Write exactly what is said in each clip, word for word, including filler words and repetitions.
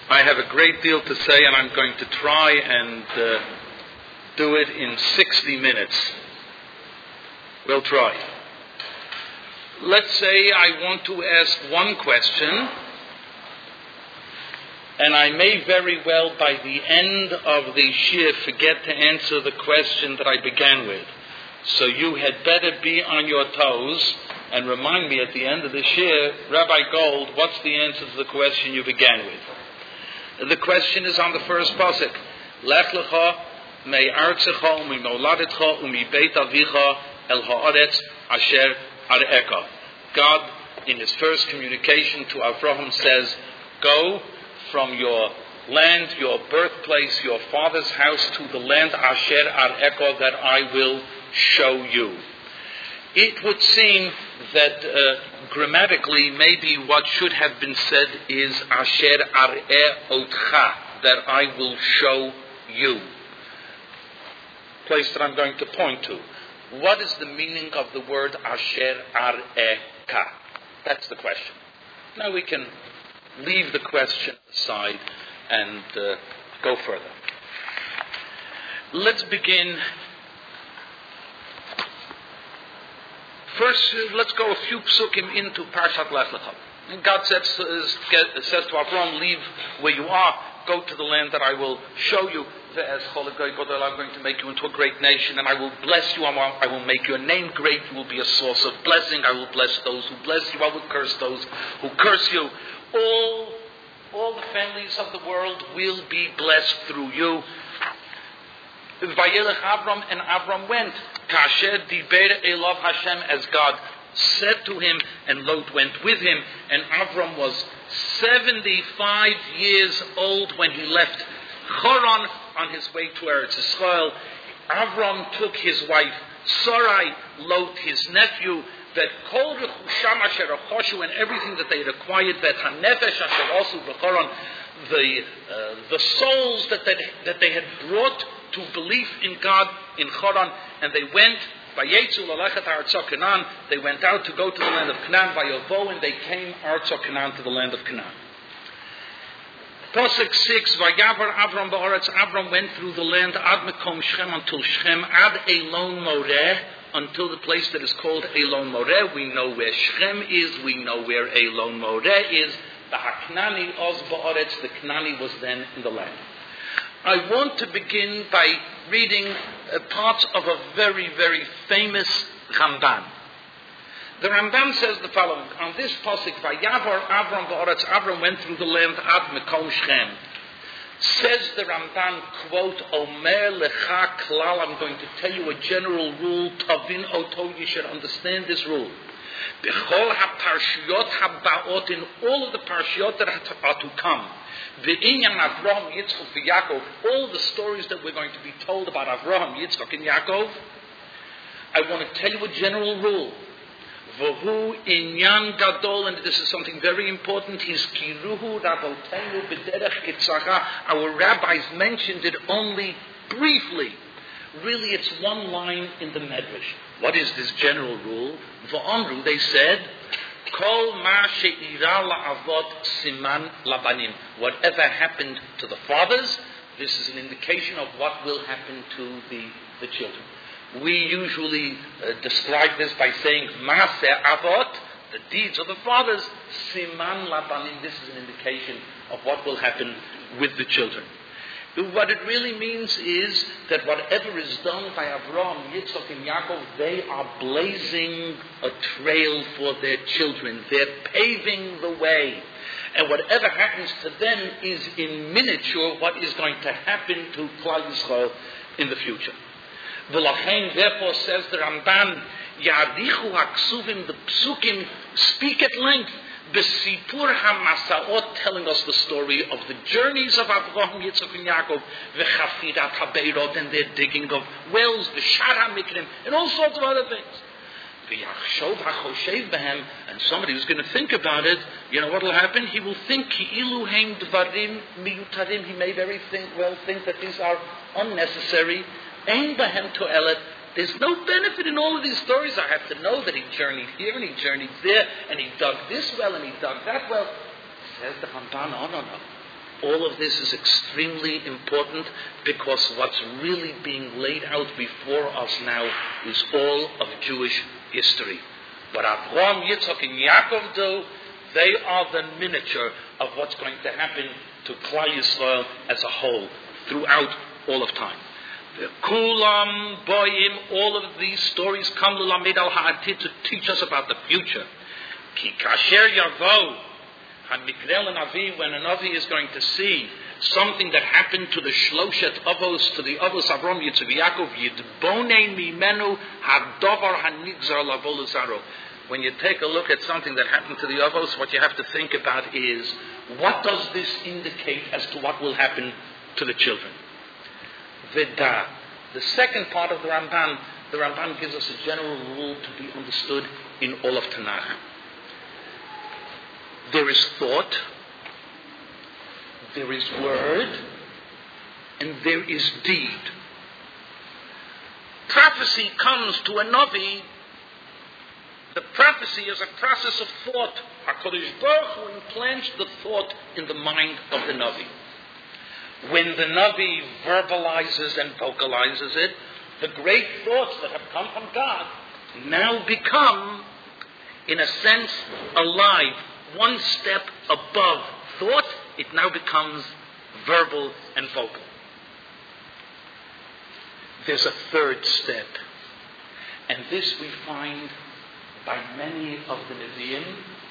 I have a great deal to say, and I'm going to try and uh, do it in sixty minutes. We'll try. Let's say I want to ask one question, and I may very well, by the end of the shir, forget to answer the question that I began with. So you had better be on your toes and remind me at the end of the shir, Rabbi Gold, what's the answer to the question you began with? The question is on the first pasuk. Lech lecha mei artzecha umi moladetcha umi beit avicha el haaretz asher areka. God, in His first communication to Avraham, says, "Go from your land, your birthplace, your father's house, to the land asher areka that I will show you." It would seem that uh, grammatically, maybe what should have been said is asher areh otcha, that I will show you. Place that I'm going to point to. What is the meaning of the word asher areka? That's the question. Now we can leave the question aside and uh, go further. Let's begin. First, uh, let's go a few psukim into Parshat Lech Lecha. And God says, uh, says to Avraham, leave where you are, go to the land that I will show you. I'm going to make you into a great nation, and I will bless you. I will make your name great. You will be a source of blessing. I will bless those who bless you. I will curse those who curse you. All, all the families of the world will be blessed through you. Vayelech Avram, and Avram went. Kasher diber elav Hashem, as God said to him, and Lot went with him. And Avram was seventy-five years old when he left Choron on his way to Eretz Yisrael. Avram took his wife Sarai, Lot his nephew, that kol rechusham asher achoshu, and everything that they had acquired, that hanefesh asher also b'choron, the uh, the souls that they, that they had brought to belief in God in Choron, and they went. Vayetzu lalechet Artzo Canaan. They went out to go to the land of Canaan. Vayovo, and they came Artzo Canaan to the land of Canaan. Pasuk six. Vayavar Avram ba'aretz. Avram went through the land ad mekom Shem, until Shem, ad Elon Moreh, until the place that is called Elon Moreh. We know where Shem is. We know where Elon Moreh is. The Haknani oz ba'aretz. The Knani was then in the land. I want to begin by reading uh, parts of a very, very famous Ramban. The Ramban says the following: on this pasuk, Vayavar Avram ba'aretz, Avram went through the land ad mekom Shem. Says the Ramban, quote, Omer lecha klal, I'm going to tell you a general rule, tavin oto, you should understand this rule. B'chol ha-parshiyot ha-ba'ot, in all of the parshiyot that are to come, V'inyan Avraham, Yitzchak, v'Yakov, all the stories that we're going to be told about Avraham, Yitzchak, and Yaakov, I want to tell you a general rule. V'hu inyan gadol, and this is something very important, his kiruhu rabotenu b'derech kitzacha. Our rabbis mentioned it only briefly. Really, it's one line in the Medrash. What is this general rule? V'amru, they said, Kol ma she'ira la'avot siman labanim. Whatever happened to the fathers, this is an indication of what will happen to the, the children. We usually uh, describe this by saying Maaseh Avot, the deeds of the fathers, Siman Labanim. This is an indication of what will happen with the children. What it really means is that whatever is done by Avraham, Yitzchak, and Yaakov, they are blazing a trail for their children. They're paving the way. And whatever happens to them is in miniature what is going to happen to Klal Yisrael in the future. V'lachein, therefore, says the Ramban, Ya'arichu ha'ksuvim, the psukim speak at length, B'sipur ha'masaot, telling us the story of the journeys of Avraham, Yitzchak, and Yaakov, v'chafirat ha'beirot, and their digging of wells, v'shar ha'mikrim, and all sorts of other things. V'yachshov ha'choshev b'hem, and somebody who's going to think about it, you know what will happen? He will think, ki'ilu heim dvarim miyutarim, he may very think, well think that these are unnecessary. Ein b'hem to'elet. There's no benefit in all of these stories. I have to know that he journeyed here and he journeyed there and he dug this well and he dug that well. Says the Ramban, no, no, no. all of this is extremely important because what's really being laid out before us now is all of Jewish history. What Avraham, Yitzchak, and Yaakov do, they are the miniature of what's going to happen to Klal Yisrael as a whole throughout all of time. The Kulam, Boyim, all of these stories come L'lamed al Ha'atid to teach us about the future. Ki kasher yavo, HaMiknel and Avi, when an Avi is going to see something that happened to the Shloshet Avos, to the Avos Avram, Yitzchak, Yaakov, Yidbonei mimenu hadovar hanigzar lavo l'zaro. When you take a look at something that happened to the Avos, what you have to think about is, what does this indicate as to what will happen to the children? Veda. The second part of the Ramban, the Ramban gives us a general rule to be understood in all of Tanakh. There is thought, there is word, and there is deed. Prophecy comes to a Navi. The prophecy is a process of thought. HaKadosh Baruch Hu implants the thought in the mind of the Navi. When the Navi verbalizes and vocalizes it, the great thoughts that have come from God now become, in a sense, alive. One step above thought, it now becomes verbal and vocal. There's a third step, and this we find by many of the Nevi'im.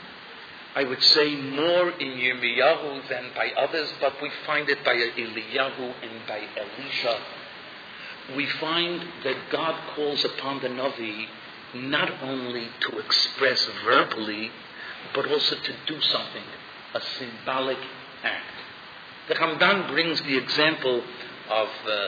I would say more in Yirmiyahu than by others, but we find it by Eliyahu and by Elisha. We find that God calls upon the Navi not only to express verbally, but also to do something, a symbolic act. The Ramban brings the example of uh, uh,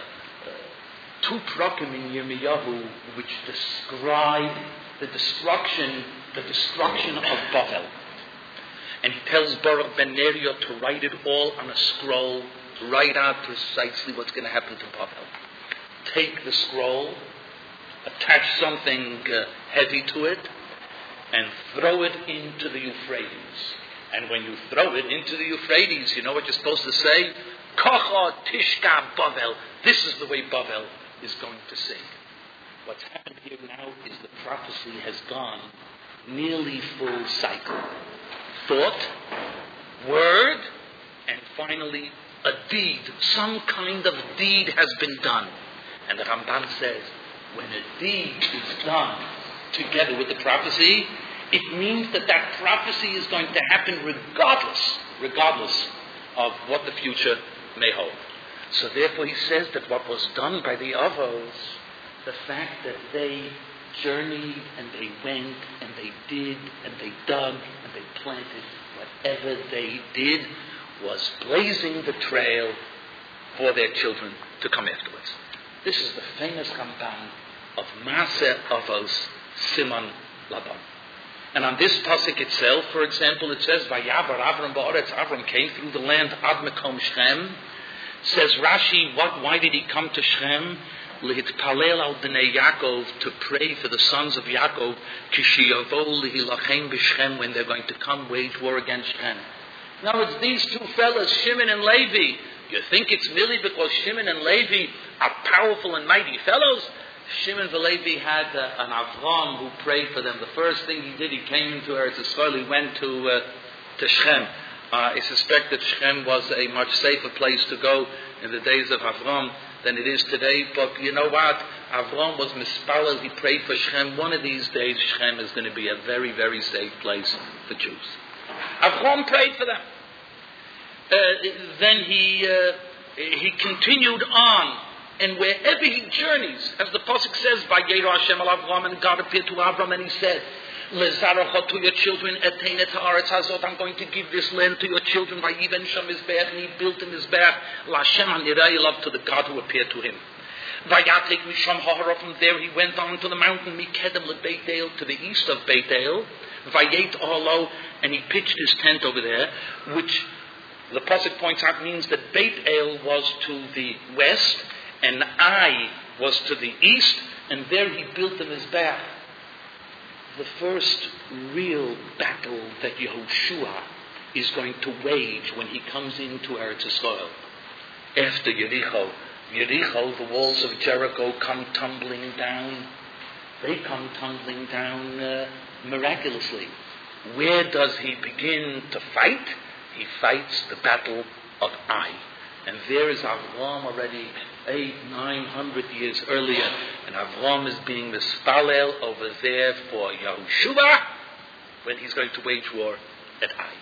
two prakim in Yirmiyahu which describe the destruction, the destruction of Bavel. And he tells Baruch ben Neriah to write it all on a scroll, write out precisely what's going to happen to Bavel. Take the scroll, attach something uh, heavy to it, and throw it into the Euphrates. And when you throw it into the Euphrates, you know what you're supposed to say? Kocha tishka Bavel. This is the way Bavel is going to sing. What's happened here now is the prophecy has gone nearly full cycle. Thought, word, and finally a deed. Some kind of deed has been done. And the Ramban says, when a deed is done together with the prophecy, it means that that prophecy is going to happen regardless, regardless of what the future may hold. So therefore he says that what was done by the Avos, the fact that they journeyed and they went and they did and they dug and they planted, whatever they did was blazing the trail for their children to come afterwards. This is the famous Ramban of Maaseh Avos Siman Laban. And on this pasuk itself, for example, it says, Vayavar Avram ba'aretz, Avram came through the land ad Mekom Shechem. Says Rashi, what, why did he come to Shechem? L'hitpalel al b'nei Yaakov, to pray for the sons of Yaakov, kishiyavo l'hilachem b'Shechem, when they're going to come wage war against Shechem. Now it's these two fellas, Shimon and Levi. You think it's merely because Shimon and Levi are powerful and mighty fellows? Shimon and Levi had uh, an Avram who prayed for them. The first thing he did, he came into Eretz Yisrael, he went to, uh, to Shechem. Uh, I suspect that Shechem was a much safer place to go in the days of Avram than it is today. But you know what? Avram was mispalel. He prayed for Shechem. One of these days, Shechem is going to be a very, very safe place for Jews. Avram prayed for them. Uh, then he uh, he continued on, and wherever he journeys, as the pasuk says, "Vayera Hashem al Avram," and God appeared to Avram, and he said, "Lezarocha, to your children, etain et haaretz hazot, I'm going to give this land to your children." Vayiven sham mizbeach, and he built a mizbeach. LaHashem hanirei, love to the God who appeared to him. Vayatek misham hahara, from there he went on to the mountain Mikedem leBeit El, to the east of Beit El. Vayet ohalo, and he pitched his tent over there, which the pasuk points out means that Beit El was to the west, and Ai was to the east, and there he built the mizbeach. The first real battle that Yehoshua is going to wage when he comes into Eretz Yisrael. After Yericho, Yericho, the walls of Jericho come tumbling down. They come tumbling down uh, miraculously. Where does he begin to fight? He fights the battle of Ai. And there is Avram already eight, nine hundred years earlier. And Avram is being mispalel over there for Yahushua when he's going to wage war at Ai.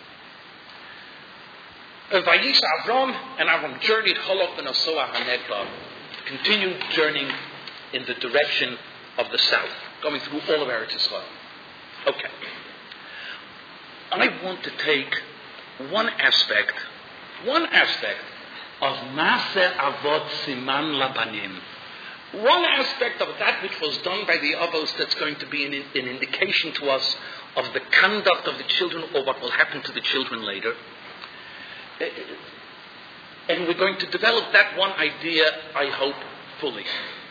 Vayis Avram, and Avram journeyed Holok ben Osoah HaNegba, continued journeying in the direction of the south, going through all of Eretz Yisrael. Okay. I want to take one aspect, one aspect of Maaseh Avot Siman Labanim. One aspect of that which was done by the Avos that's going to be an, an indication to us of the conduct of the children or what will happen to the children later. And we're going to develop that one idea, I hope, fully.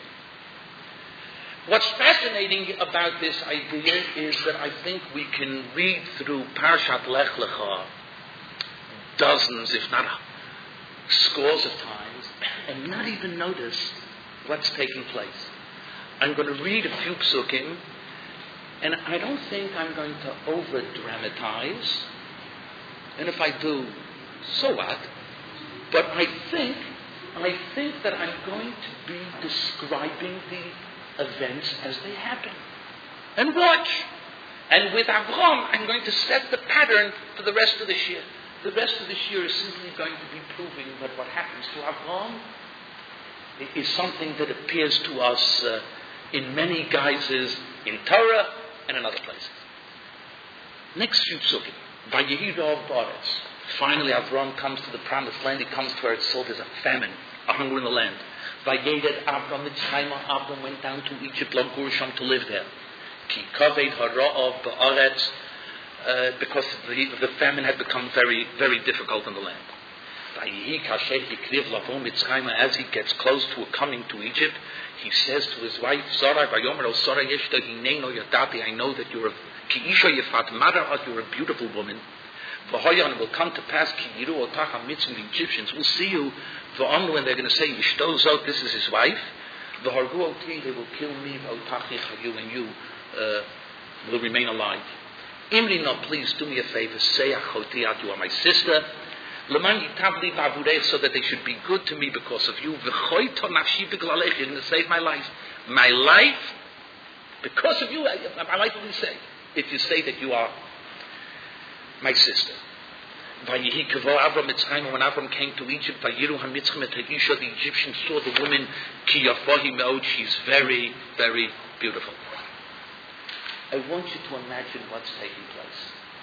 What's fascinating about this idea is that I think we can read through Parshat Lech Lecha dozens, if not scores of times, and not even notice what's taking place. I'm going to read a few psukim, and I don't think I'm going to over-dramatize. And if I do, so what? But I think, I think that I'm going to be describing the events as they happen. And watch. And with Avram, I'm going to set the pattern for the rest of this year. The rest of this year is simply going to be proving that what happens to Avram is something that appears to us uh, in many guises in Torah and in other places. Next few psukim. Vayehi Rov Ba'aretz. Finally, Avram comes to the promised land. He comes to where it's sold. There's a famine, a hunger in the land. Vayered Avram Mitzrayim. Avram went down to Egypt, Logur Sham, to live there. Ki kaved hara'av ba'aretz, uh, because the, the famine had become very, very difficult in the land. Vayehi kasher hikriv lavo Mitzrayim. As he gets close to coming to Egypt, he says to his wife, Sarai vayomer o Sarai yeshta hineno yadati. I know that you're a ki isha yefat mara'at. You're a beautiful woman. V'hoyan will come to pass ki yiru otach mitzvah. The Egyptians will see you. V'amru, and they're going to say, Yishto zot, this is his wife. V'hargu oti, they will kill me. V'otach yichayu, and you uh, will remain alive. Imri, no, please do me a favor. Say achoti ad, you are my sister. L'man yitabli ba'avurech, so that they should be good to me because of you. V'choito nafshi b'glalech, you're going to save my life. My life, because of you, my life will be saved. If you say that you are my sister. Vayehi kavo Avram Mitzrayim. When Avram came to Egypt, Vayiru HaMitzrayim et Ha'isha, the Egyptians saw the woman ki yafahi me'od. She's very, very beautiful. I want you to imagine what's taking place.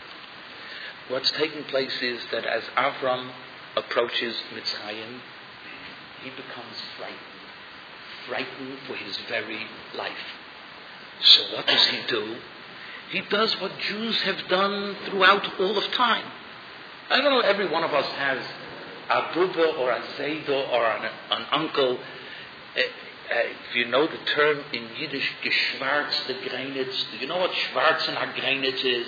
What's taking place is that as Avram approaches Mitzrayim, he becomes frightened, frightened for his very life. So what does he do? He does what Jews have done throughout all of time. I don't know, every one of us has a Buba or a Zaydo or an, an uncle. Uh, uh, if you know the term in Yiddish, geschwarzte Greinitz. Do you know what Schwarzen Greinitz is?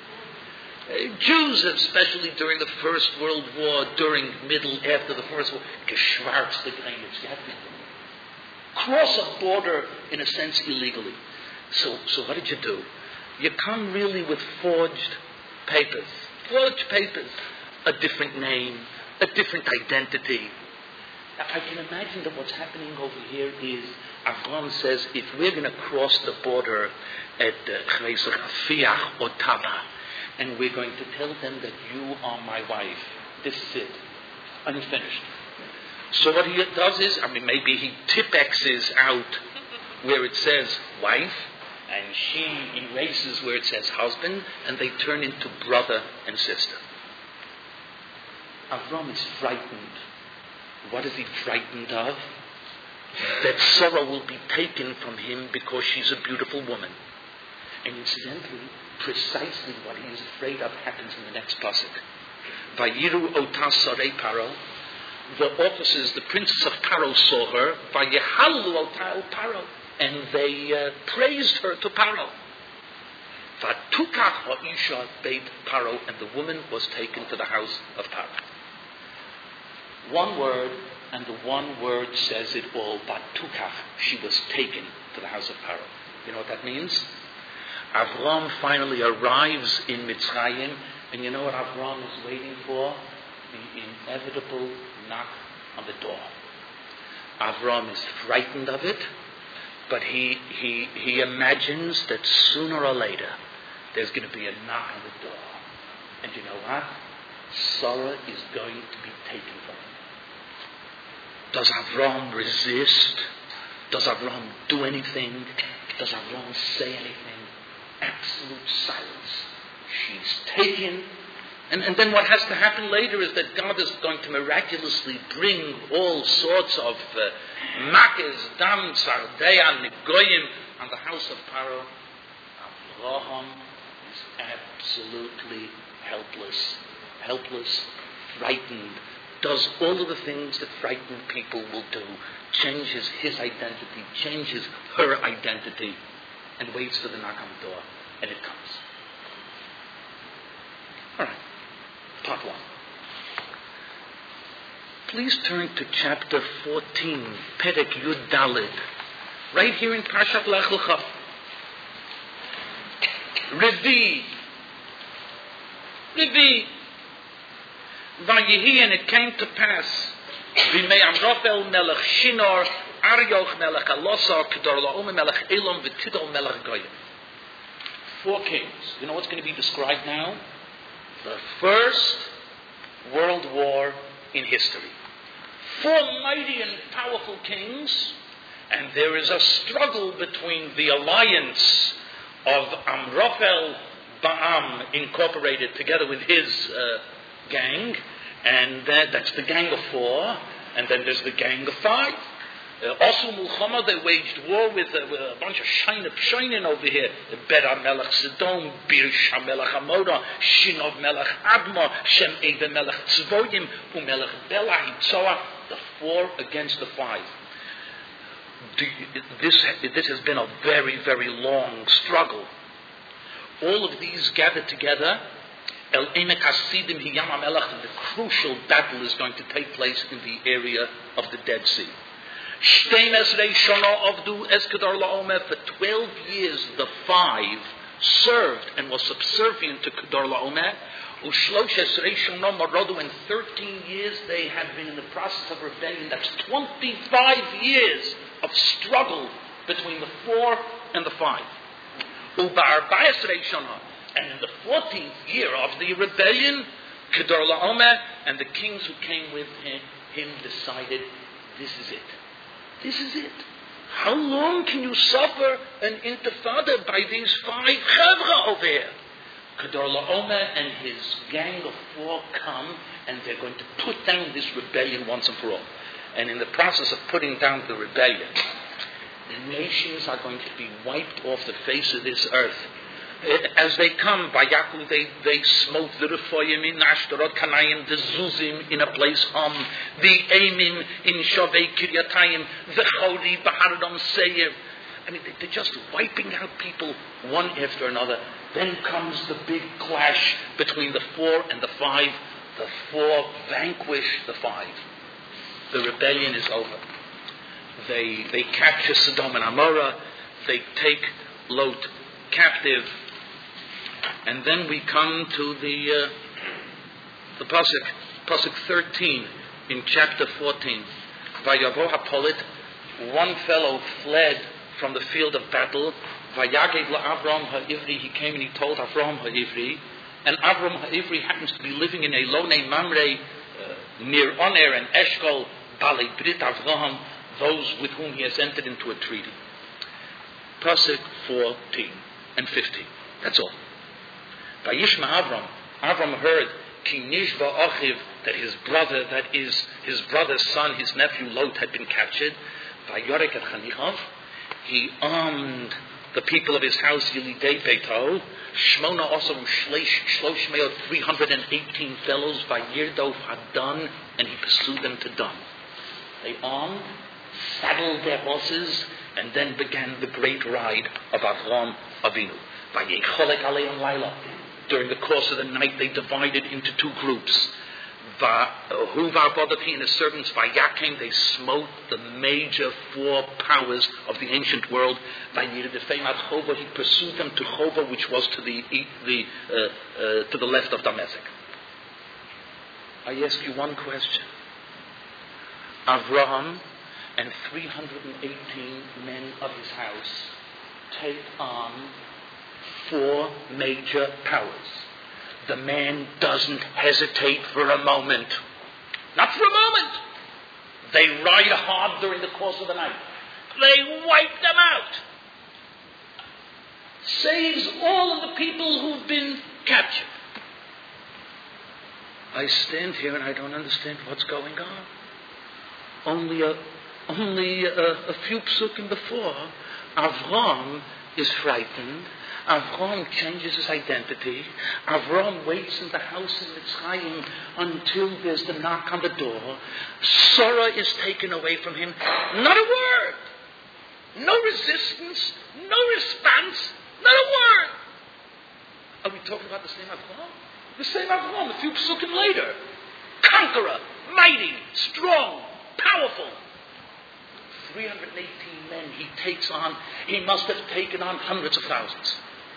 Uh, Jews, especially during the First World War, during middle, after the First War, geschwarzte Greinitz. You have to cross a border, in a sense, illegally. So, so what did you do? You come really with forged papers. Forged papers. A different name. A different identity. Now, I can imagine that what's happening over here is Avram says, if we're going to cross the border at Fiach uh, Otava, and we're going to tell them that you are my wife, this is it. I'm finished. So what he does is, I mean, maybe he Tipexes out where it says wife, and she erases where it says husband, and they turn into brother and sister. Avram is frightened. What is he frightened of? That Sarah will be taken from him because she's a beautiful woman. And incidentally, precisely what he is afraid of happens in the next pasuk. Vayiru otas sarei Paro. The officers, the princes of Paro saw her. Vayehalu otas Paro. And they uh, praised her to Paro. Vatukach ha'isha beit Paro, and the woman was taken to the house of Paro. One word, and the one word says it all. Vatukach, she was taken to the house of Paro. You know what that means? Avram finally arrives in Mitzrayim, and you know what Avram is waiting for? The inevitable knock on the door. Avram is frightened of it, but he, he, he imagines that sooner or later there's going to be a knock on the door. And you know what? Sarah is going to be taken from him. Does Avram resist? Does Avram do anything? Does Avram say anything? Absolute silence. She's taken. And, and then what has to happen later is that God is going to miraculously bring all sorts of uh, makes, dam, tzardea, negoyim on the house of Paro. Avraham is absolutely helpless. Helpless, frightened. Does all of the things that frightened people will do. Changes his identity, changes her identity, and waits for the knock on the door. And it comes. All right. Part one. Please turn to chapter fourteen, Perek Yud Daled, right here in Parshat Lech Lecha. Revi. Revi. Vayehi, and it came to pass, V'mei Amrophel melech Shinor, Arioch melech Alosar, Kedor Laomer melech Elam, V'tidol melech Goyim. Four kings. You know what's going to be described now? The first world war in history. Four mighty and powerful kings, and there is a struggle between the alliance of Amrophel Ba'am Incorporated together with his uh, gang, and that, that's the gang of four, and then there's the gang of five. Also, Mulchama, they waged war with, uh, with a bunch of Shaina Pshoinin over here. Bera Melech Sedom, Birsha Melech Amoda, Shinov Melech Adma, Shem Eva Melech Tzvoyim, Umelech Bela Hitzoa, the four against the five. This, this has been a very, very long struggle. All of these gathered together. El Emek Hasidim Hiyam HaMelech, and the crucial battle is going to take place in the area of the Dead Sea. For twelve years, the five served and was subservient to Kedar Laomer. In thirteen years, they had been in the process of rebellion. That's twenty-five years of struggle between the four and the five. And in the fourteenth year of the rebellion, Kedar Laomer and the kings who came with him, him decided, this is it. This is it. How long can you suffer an intifada by these five chevra over here? Kedar Laomer and his gang of four come, and they're going to put down this rebellion once and for all. And in the process of putting down the rebellion, the nations are going to be wiped off the face of this earth. As they come, by Yaakov, they, they smote the Rephoim in Ashtarot, Kanayim, the Zuzim in a place Hom, the Aimim in Shavei Kiryatayim, the Chori, Baharadam Seir. I mean, they're just wiping out people one after another. Then comes the big clash between the four and the five. The four vanquish the five. The rebellion is over. They, they capture Sodom and Amorah. They take Lot captive. And then we come to the uh, the pasuk, pasuk thirteen in chapter fourteen. Vayavo hapolit, one fellow fled from the field of battle. Vayagev la'Avram ha'ivri, he came and he told Avram ha'ivri, and Avram ha'ivri happens to be living in Elonei Mamre, uh, near Oner and Eshkol, Balei Brit Avraham, those with whom he has entered into a treaty. Pasuk fourteen and fifteen. That's all. Vayishma Avram, Avram heard Ki Nishva Achiv, that his brother, that is his brother's son, his nephew Lot, had been captured. Vayorek et Chanichav, he armed the people of his house, Yilidei Beito, Shmona Osam Shlosh Meot, three hundred eighteen fellows, Vayirdof Hadan, and he pursued them to Dan. They armed, saddled their horses, and then began the great ride of Avram Avinu. During the course of the night, they divided into two groups. And his servants, Vayakim, they smote the major four powers of the ancient world. He pursued them to Chova, which was to the the uh, uh, to the left of Damascus. I ask you one question. Avraham and three hundred eighteen men of his house take on four major powers. The man doesn't hesitate for a moment. Not for a moment. They ride hard during the course of the night. They wipe them out. Saves all of the people who've been captured. I stand here and I don't understand what's going on. Only a, only a, a few psukim before, Avram is frightened. Avram changes his identity. Avram waits in the house in Mitzrayim until there's the knock on the door. Sarah is taken away from him. Not a word. No resistance. No response. Not a word. Are we talking about the same Avram? The same Avram, a few psukim later. Conqueror, mighty, strong, powerful. three hundred eighteen men he takes on. He must have taken on hundreds of thousands.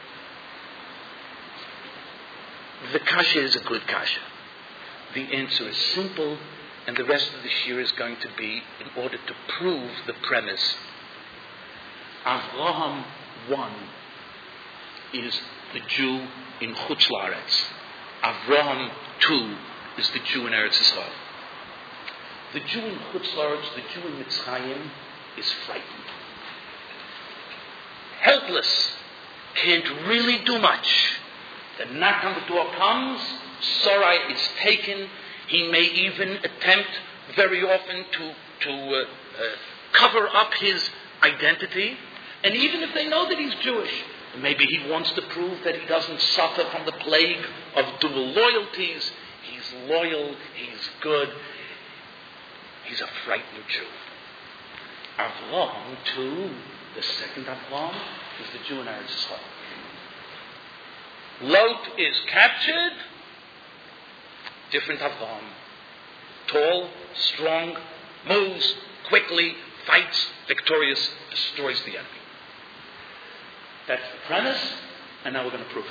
The kasha is a good kasha. The answer is simple, and the rest of the shir is going to be in order to prove the premise. Avraham one is the Jew in Chutz La'aretz. Avraham two is the Jew in Eretz Yisrael. The Jew in Chutz La'aretz, the Jew in Mitzrayim, is frightened. Helpless. Can't really do much. The knock on the door comes. Sarai is taken. He may even attempt very often to, to uh, uh, cover up his identity. And even if they know that he's Jewish, maybe he wants to prove that he doesn't suffer from the plague of dual loyalties. He's loyal. He's good. He's a frightened Jew. Avram, too, the second Avram, is the Jew in Eretz Yisrael. Lot is captured. Different Avram. Tall, strong, moves quickly, fights, victorious, destroys the enemy. That's the premise, and now we're going to prove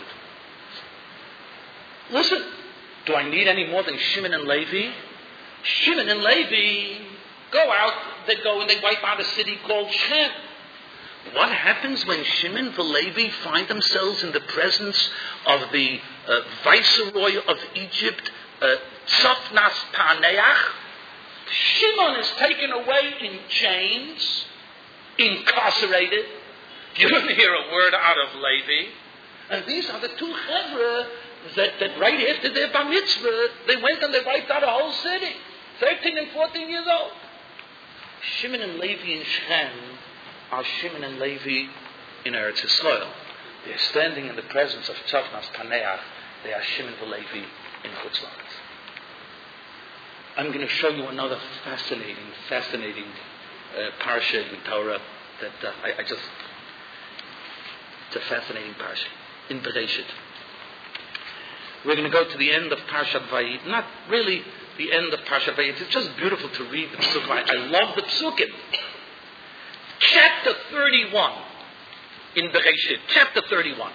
it. Listen, do I need any more than Shimon and Levi? Shimon and Levi go out, they go and they wipe out a city called Shem. What happens when Shimon and Levi find themselves in the presence of the uh, viceroy of Egypt, uh, Tzafnas Paneach? Shimon is taken away in chains, incarcerated. You don't hear a word out of Levi. And these are the two chevra that, that right after their bar mitzvah, they went and they wiped out a whole city. thirteen and fourteen years old. Shimon and Levi in Shem are Shimon and Levi in Eretz Yisrael. They're standing in the presence of Tzafnas Paneach. They are Shimon and Levi in Chutz La'aretz. I'm going to show you another fascinating, fascinating uh, parsha in Torah that uh, I, I just... It's a fascinating parsha in Bereshit. We're going to go to the end of Parshat Vayit. Not really the end of Parshat Vayit. It's just beautiful to read the Psukim. I, I love the Psukim. Chapter thirty-one in Bereshit. Chapter thirty-one.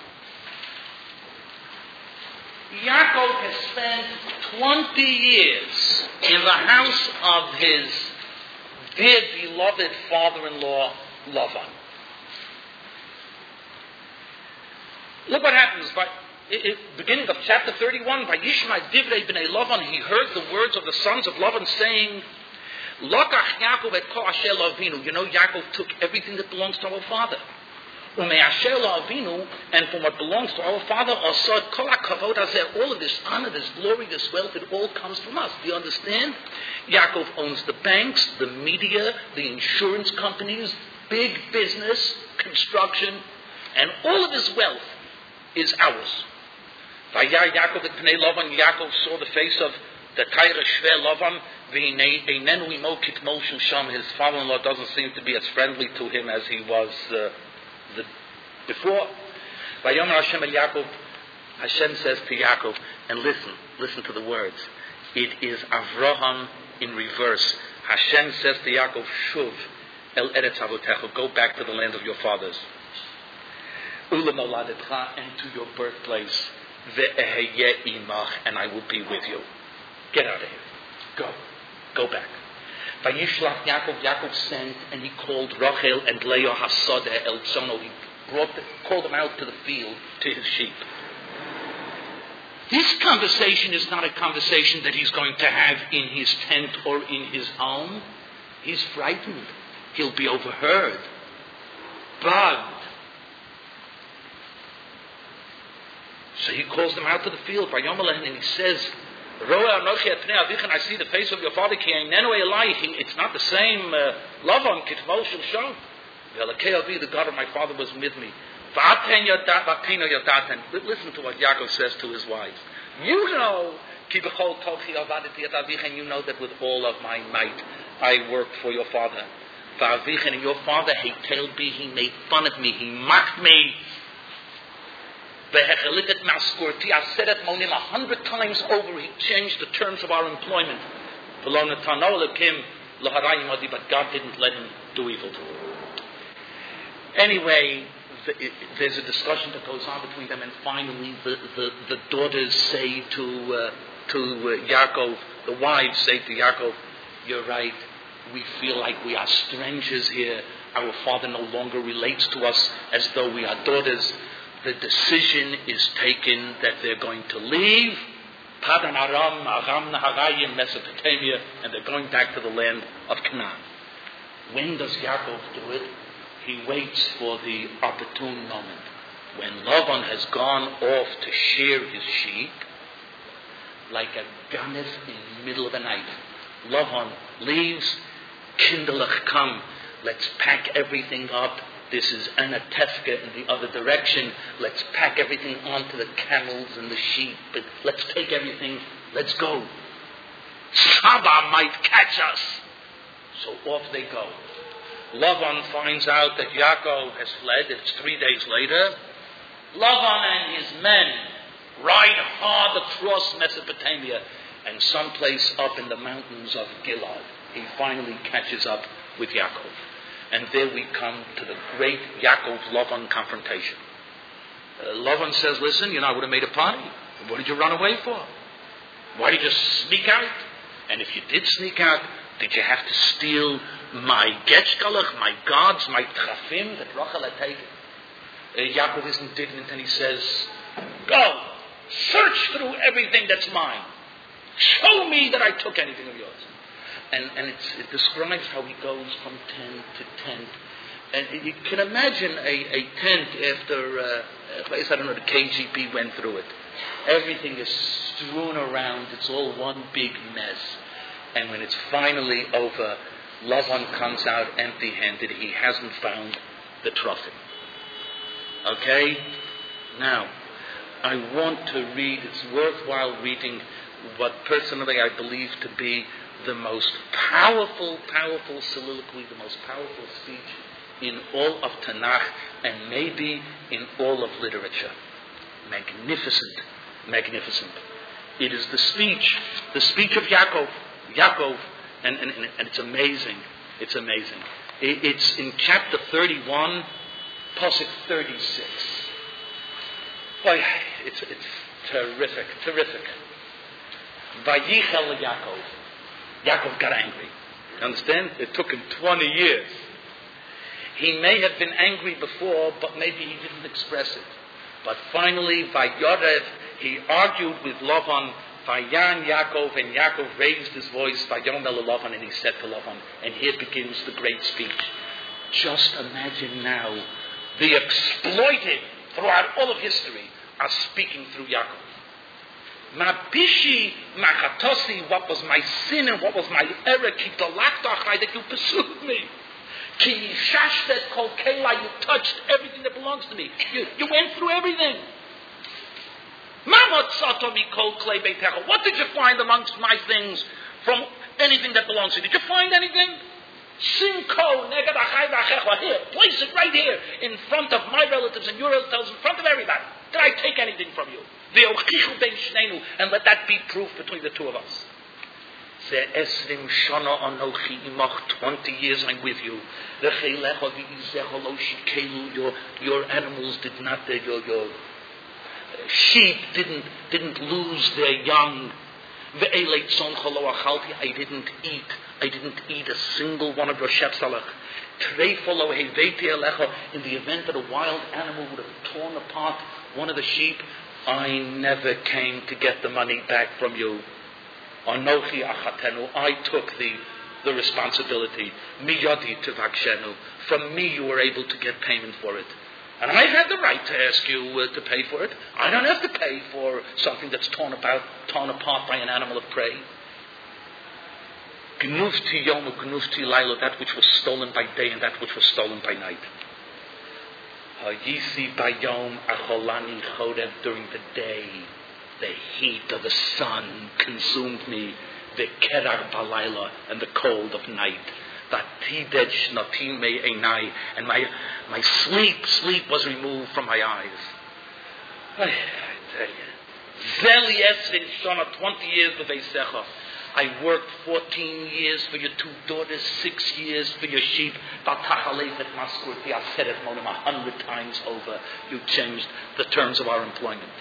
Yaakov has spent twenty years in the house of his dear beloved father-in-law, Lavan. Look what happens. By it, beginning of chapter thirty-one, by Yishma Divrei Bnei Lavan, he heard the words of the sons of Lavan saying, Lokach Yaakov et kol asher Avinu. You know, Yaakov took everything that belongs to our father. Umei asher Avinu, and from what belongs to our father, asad kol hakavod hazeh, all of this honor, this glory, this wealth, it all comes from us. Do you understand? Yaakov owns the banks, the media, the insurance companies, big business, construction, and all of his wealth is ours. Vayar Yaakov et Pnei Lavan, Yaakov saw the face of the Taira Shver Lavan, v'inenu imo kitmol sham. His father-in-law doesn't seem to be as friendly to him as he was uh, the, before. Vayomer Hashem el Yaakov, Hashem says to Yaakov, and listen, listen to the words. It is Avraham in reverse. Hashem says to Yaakov, Shuv el Eretz Avotecha, go back to the land of your fathers. Ula Moladetcha, and to your birthplace. Ve'eheyeh imach, and I will be with you. Get out of here. Go. Go back. Vayishlach Yaakov, Yaakov sent, and he called Rachel and Leah Hasadeh el Tzono. He brought the, called them out to the field, to his sheep. This conversation is not a conversation that he's going to have in his tent or in his home. He's frightened. He'll be overheard. Bugged. So he calls them out to the field, and he says, I see the face of your father. It's not the same. Lavan, the God of my father was with me. Listen to what Yaakov says to his wives. You know, and you know that with all of my might I worked for your father. And your father, he made fun of me, he mocked me. I said it monim a hundred times over. He changed the terms of our employment. But God didn't let him do evil. Anyway, the, there's a discussion that goes on between them, and finally the, the, the daughters say to uh, to uh, Yaakov, the wives say to Yaakov, you're right, we feel like we are strangers here. Our father no longer relates to us as though we are daughters. The decision is taken that they're going to leave Padan Aram, Aram Naharayim, Mesopotamia, and they're going back to the land of Canaan. When does Yaakov do it? He waits for the opportune moment. When Lavan has gone off to shear his sheep, like a ganef in the middle of the night, Lavan leaves, Kinderlich come, let's pack everything up. This is Anatefka in the other direction. Let's pack everything onto the camels and the sheep. But let's take everything. Let's go. Saba might catch us. So off they go. Lavan finds out that Yaakov has fled. It's three days later. Lavan and his men ride hard across Mesopotamia, and someplace up in the mountains of Gilad, he finally catches up with Yaakov. And there we come to the great Yaakov-Lavan confrontation. Uh, Lavan says, listen, you know, I would have made a party. What did you run away for? Why did you sneak out? And if you did sneak out, did you have to steal my getchkalach, my gods, my trafim that Rachel had taken? Uh, Yaakov is indignant and he says, go, search through everything that's mine. Show me that I took anything of yours. And, and it's, it describes how he goes from tent to tent. And you can imagine a, a tent after, uh, a place, I don't know, the K G B went through it. Everything is strewn around. It's all one big mess. And when it's finally over, Lavan comes out empty-handed. He hasn't found the trophy. Okay? Now, I want to read, it's worthwhile reading what personally I believe to be the most powerful, powerful soliloquy, the most powerful speech in all of Tanakh, and maybe in all of literature. Magnificent, magnificent. It is the speech, the speech of Yaakov, Yaakov, and, and, and it's amazing. It's amazing. It, it's in chapter thirty-one, pasuk thirty-six. Boy, it's, it's terrific, terrific. Vayichel Yaakov. Yaakov got angry. You understand? It took him twenty years. He may have been angry before, but maybe he didn't express it. But finally, Vayorev, he argued with Lavan, Vayan Yaakov, and Yaakov raised his voice, Vayon el Lavan, and he said to Lavan, and here begins the great speech. Just imagine now, the exploited throughout all of history are speaking through Yaakov. Ma bishi, ma chatosi, what was my sin and what was my error, ki dalaktachai, that you pursued me. Ki shashtet kol kela, you touched everything that belongs to me. You, you went through everything. Ma matzato mi kol klei beitecha, what did you find amongst my things from anything that belongs to you? Did you find anything? Simko neged achai v'achecha. Here, place it right here in front of my relatives and your relatives, in front of everybody. Did I take anything from you? V'yochichu bein shnenu, and let that be proof between the two of us. Esrim shana anochi imach. Twenty years I'm with you. Your your animals did not. Your your sheep didn't didn't lose their young. I didn't eat. I didn't eat a single one of your shepsalach. In the event that a wild animal would have torn apart one of the sheep, I never came to get the money back from you. Anochi achatenu, I took the, the responsibility. Miyadi tevakshenu, from me you were able to get payment for it. And I had the right to ask you uh, to pay for it. I don't have to pay for something that's torn, about, torn apart by an animal of prey. Gnufti yomu, gnufti lailo, that which was stolen by day and that which was stolen by night. Yisi bayom acholani chodem, during the day, the heat of the sun consumed me, the kerar balayla, and the cold of night. Vatidej natim me einai, and my my sleep sleep was removed from my eyes. I, I tell you, Zeli esrin shana, twenty years of Eisecha. I worked fourteen years for your two daughters, six years for your sheep. Vatachalefet maskurti, I said it more than a hundred times over. You changed the terms of our employment.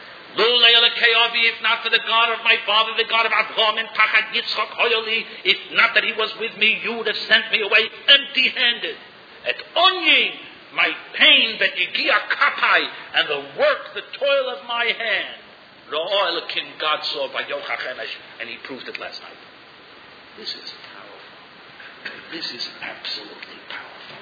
If not for the God of my father, the God of Abraham and Tachat Yitzchak Hoyoli, if not that he was with me, you would have sent me away empty-handed. At onyi, my pain, that yigia kapai, and the work, the toil of my hand. Ro'o Elokim, God saw by Yochachemesh, and he proved it last night. This is powerful. This is absolutely powerful.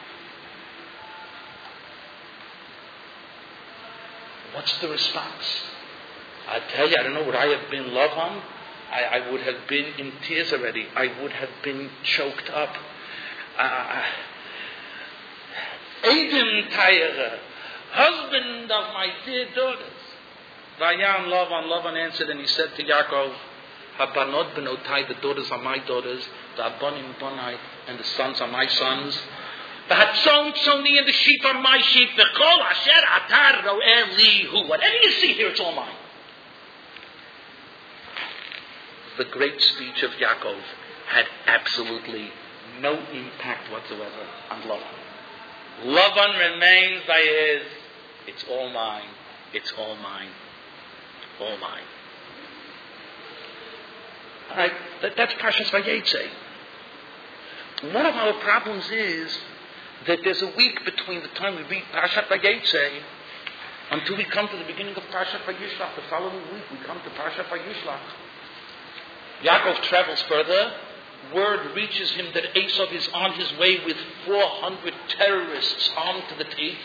What's the response? I tell you, I don't know, would I have been Lavan? I, I would have been in tears already. I would have been choked up. Eidim Tayere, husband of my dear daughters. Vayan Lavan, Lavan answered and he said to Yaakov, Habanot benotai, the daughters are my daughters, the Abanim bonai, and the sons are my sons. The Hatzon Tzoni, and the sheep are my sheep. The Kol Asher Atar Ro'eh Lihu. Whatever you see here, it's all mine. The great speech of Yaakov had absolutely no impact whatsoever on Lavan. Lavan remains by his, it's all mine, it's all mine, all mine. All right, that, that's Parshas Vayetze. One of our problems is that there's a week between the time we read Parashat Vayetze until we come to the beginning of Parashat Vayishlach. The following week we come to Parashat Vayishlach. Yaakov travels further. Word reaches him that Esav is on his way with four hundred terrorists armed to the teeth.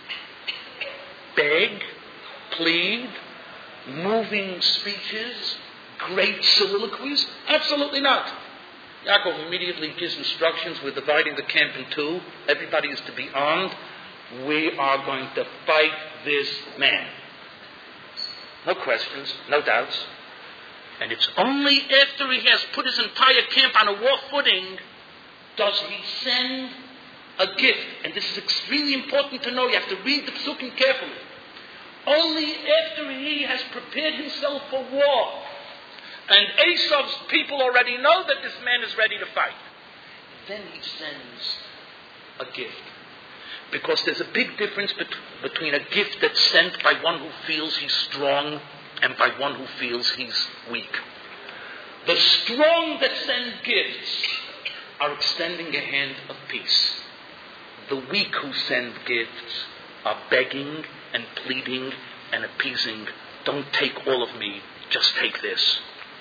Beg, plead, moving speeches, great soliloquies? Absolutely not. Yaakov immediately gives instructions. We're dividing the camp in two. Everybody is to be armed. We are going to fight this man. No questions, no doubts. And it's only after he has put his entire camp on a war footing does he send a gift. And this is extremely important to know. You have to read the Psukim carefully. Only after he has prepared himself for war, and Esav's people already know that this man is ready to fight, then he sends a gift. Because there's a big difference bet- between a gift that's sent by one who feels he's strong and by one who feels he's weak. The strong that send gifts are extending a hand of peace. The weak who send gifts are begging and pleading and appeasing. Don't take all of me, just take this.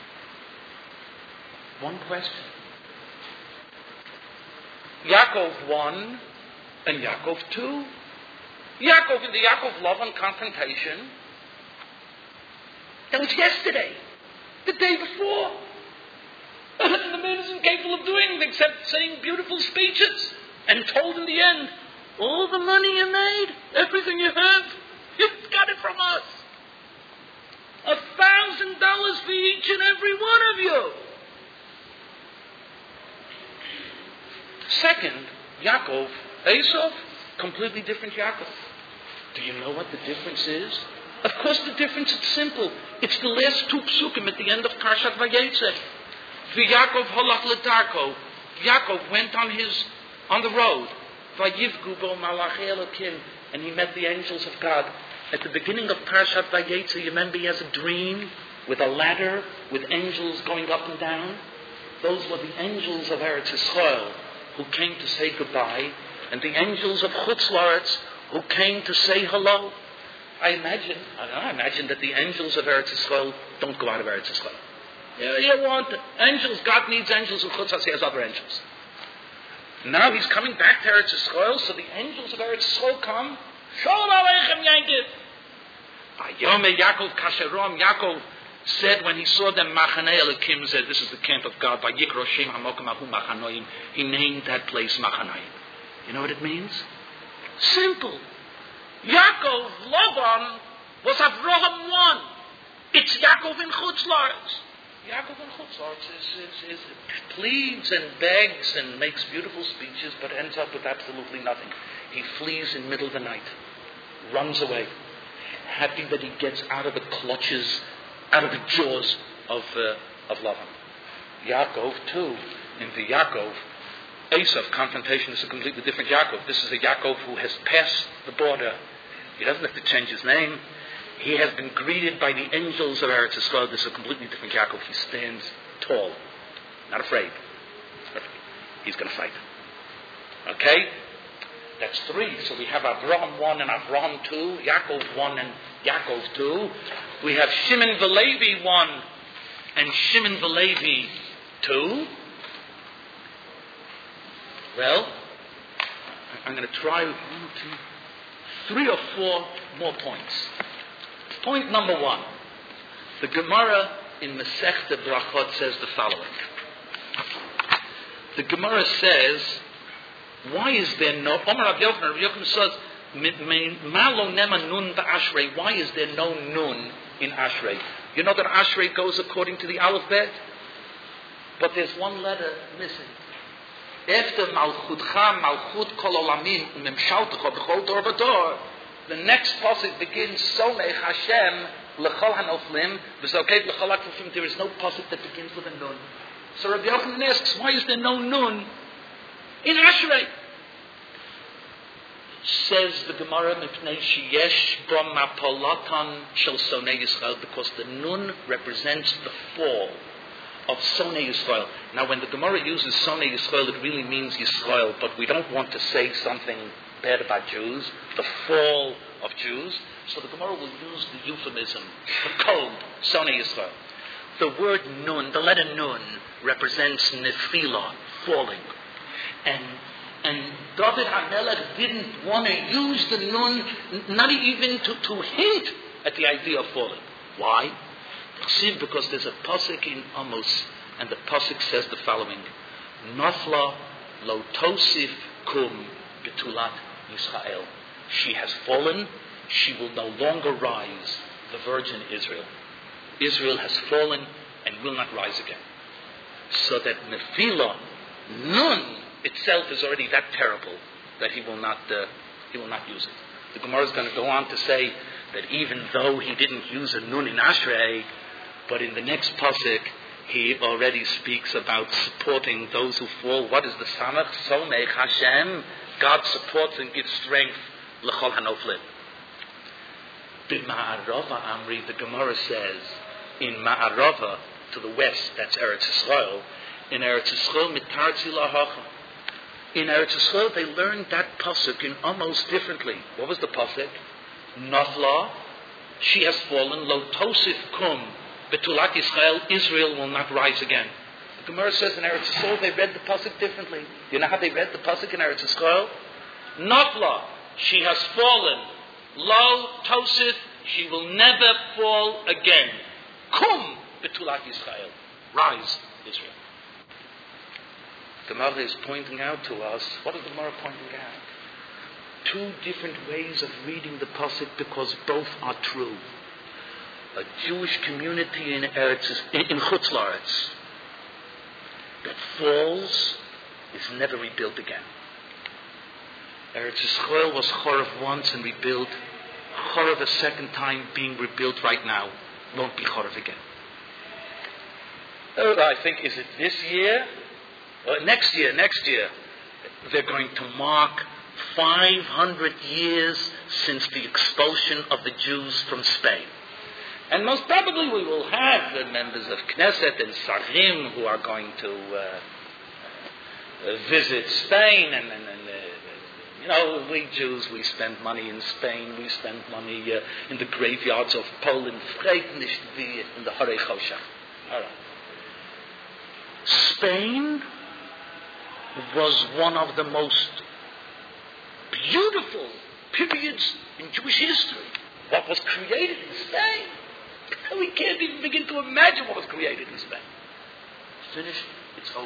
One question. Yaakov one and Yaakov two. Yaakov in the Yaakov Lavan confrontation, that was yesterday, the day before. And the man is incapable of doing it except saying beautiful speeches, and told in the end, all the money you made, everything you have, you got it from us. A thousand dollars for each and every one of you. Second, Yaakov, Esav, completely different Yaakov. Do you know what the difference is? Of course the difference is simple. It's the last two psukim at the end of Parshat Vayetze. V'Yaakov halach ledarko. Yaakov went on his, on the road. Vayivgu bo malachei Elokim. And he met the angels of God. At the beginning of Parshat Vayetze, you remember he has a dream with a ladder, with angels going up and down. Those were the angels of Eretz Yisrael who came to say goodbye, and the angels of Chutz La'aretz who came to say hello. I imagine, I, don't know, I imagine that the angels of Eretz Yisrael don't go out of Eretz Yisrael. You, you want angels, God needs angels, and Chutz La'aretz, he has other angels. Now he's coming back to Eretz Yisrael, so the angels of Eretz Yisrael come. Shalom Aleichem Yankiv. Ayome Yaakov Kasherom. Yaakov said when he saw them, Machanei Elokim said, this is the camp of God. Vayikro Shem Hamokim Ahu Machanoim. He named that place Machanoim. You know what it means? Simple. Yaakov, Lavan, was Avraham one. It's Yaakov in Chutz La'aretz. Yaakov in Chutz La'aretz is, is, is, pleads and begs and makes beautiful speeches, but ends up with absolutely nothing. He flees in the middle of the night, runs away, happy that he gets out of the clutches, out of the jaws of uh, of Lavan. Yaakov too, in the Yaakov, Esav confrontation is a completely different Yaakov. This is a Yaakov who has passed the border. He doesn't have to change his name. He has been greeted by the angels of Eretz Yisrael. This is a completely different Yaakov. He stands tall, not afraid. He's going to fight. Okay? That's three. So we have Avraham one and Avraham two, Yaakov one and Yaakov two. We have Shimon Velevi one and Shimon Velevi two. Well, I'm going to try one, two, three or four more points. Point number one. The Gemara in Masechta Brachot says the following. The Gemara says, why is there no... Omar Rav Yochanan, Rav Yochanan says, Malo nema nun ba'ashrei. Why is there no nun in Ashrei? You know that Ashrei goes according to the alphabet? But there's one letter missing. After Malchutcha, Malchut Kol Olamim, Memshaltecha B'chol Dor V'dor, the next pasuk begins, Somech Hashem L'chol Hanoflim, V'zoket L'chol Hakfufim. There is no pasuk that begins with a nun. So Rabbi Yochanan asks, why is there no nun in Ashrei? Says the Gemara, Mipnei Sheyesh Bom Mapolatan Shel Sonei Yisrael, because the nun represents the fall of Sonei Yisrael. Now, when the Gemara uses Sonei Yisrael, it really means Yisrael, but we don't want to say something bad about Jews, the fall of Jews. So the Gemara will use the euphemism, the code, Sonei Yisrael. The word nun, the letter nun, represents Nephilah, falling. And and David HaMelech didn't want to use the nun, not even to, to hint at the idea of falling. Why? Because there's a pasuk in Amos, and the pasuk says the following: Nafla lo tosif kum betulat Yisrael. She has fallen; she will no longer rise. The virgin Israel. Israel has fallen and will not rise again. So that Nephilah, nun itself is already that terrible that he will not uh, he will not use it. The Gemara is going to go on to say that even though he didn't use a nun in Ashrei, but in the next pasuk, he already speaks about supporting those who fall. What is the samach? Somech Hashem. God supports and gives strength. L'chol hanoflim. B'ma'arava Amri, the Gemara says, in Ma'arava, to the west, that's Eretz Yisrael. In Eretz Yisrael, mitarzi lahacha. In Eretz Yisrael, they learned that pasuk in almost differently. What was the pasuk? Nafla, she has fallen. Lo tosif kum. Betulat Yisrael, Israel will not rise again. The Gemara says in Eretz Yisrael they read the pasuk differently. You know how they read the pasuk in Eretz Yisrael? Nafla, she has fallen. Lo tosif, she will never fall again. Kum Betulat Yisrael, rise Israel. The Gemara is pointing out to us, what is the Gemara pointing out? Two different ways of reading the pasuk because both are true. A Jewish community in Eretz, in, in Chutz La'aretz that falls is never rebuilt again. Eretz Yisrael was Chorav once and rebuilt. Chorav a second time being rebuilt right now won't be Chorav again. Uh, I think, is it this year? Uh, next year, next year. They're going to mark five hundred years since the expulsion of the Jews from Spain. And most probably we will have the members of Knesset and Sarim who are going to uh, uh, visit Spain. And, and, and uh, you know, we Jews, we spend money in Spain, we spend money uh, in the graveyards of Poland. Freit nicht wie in the Harei Choshech. All right. Spain was one of the most beautiful periods in Jewish history. What was created in Spain? We can't even begin to imagine what was created in Spain. Finished, it's over.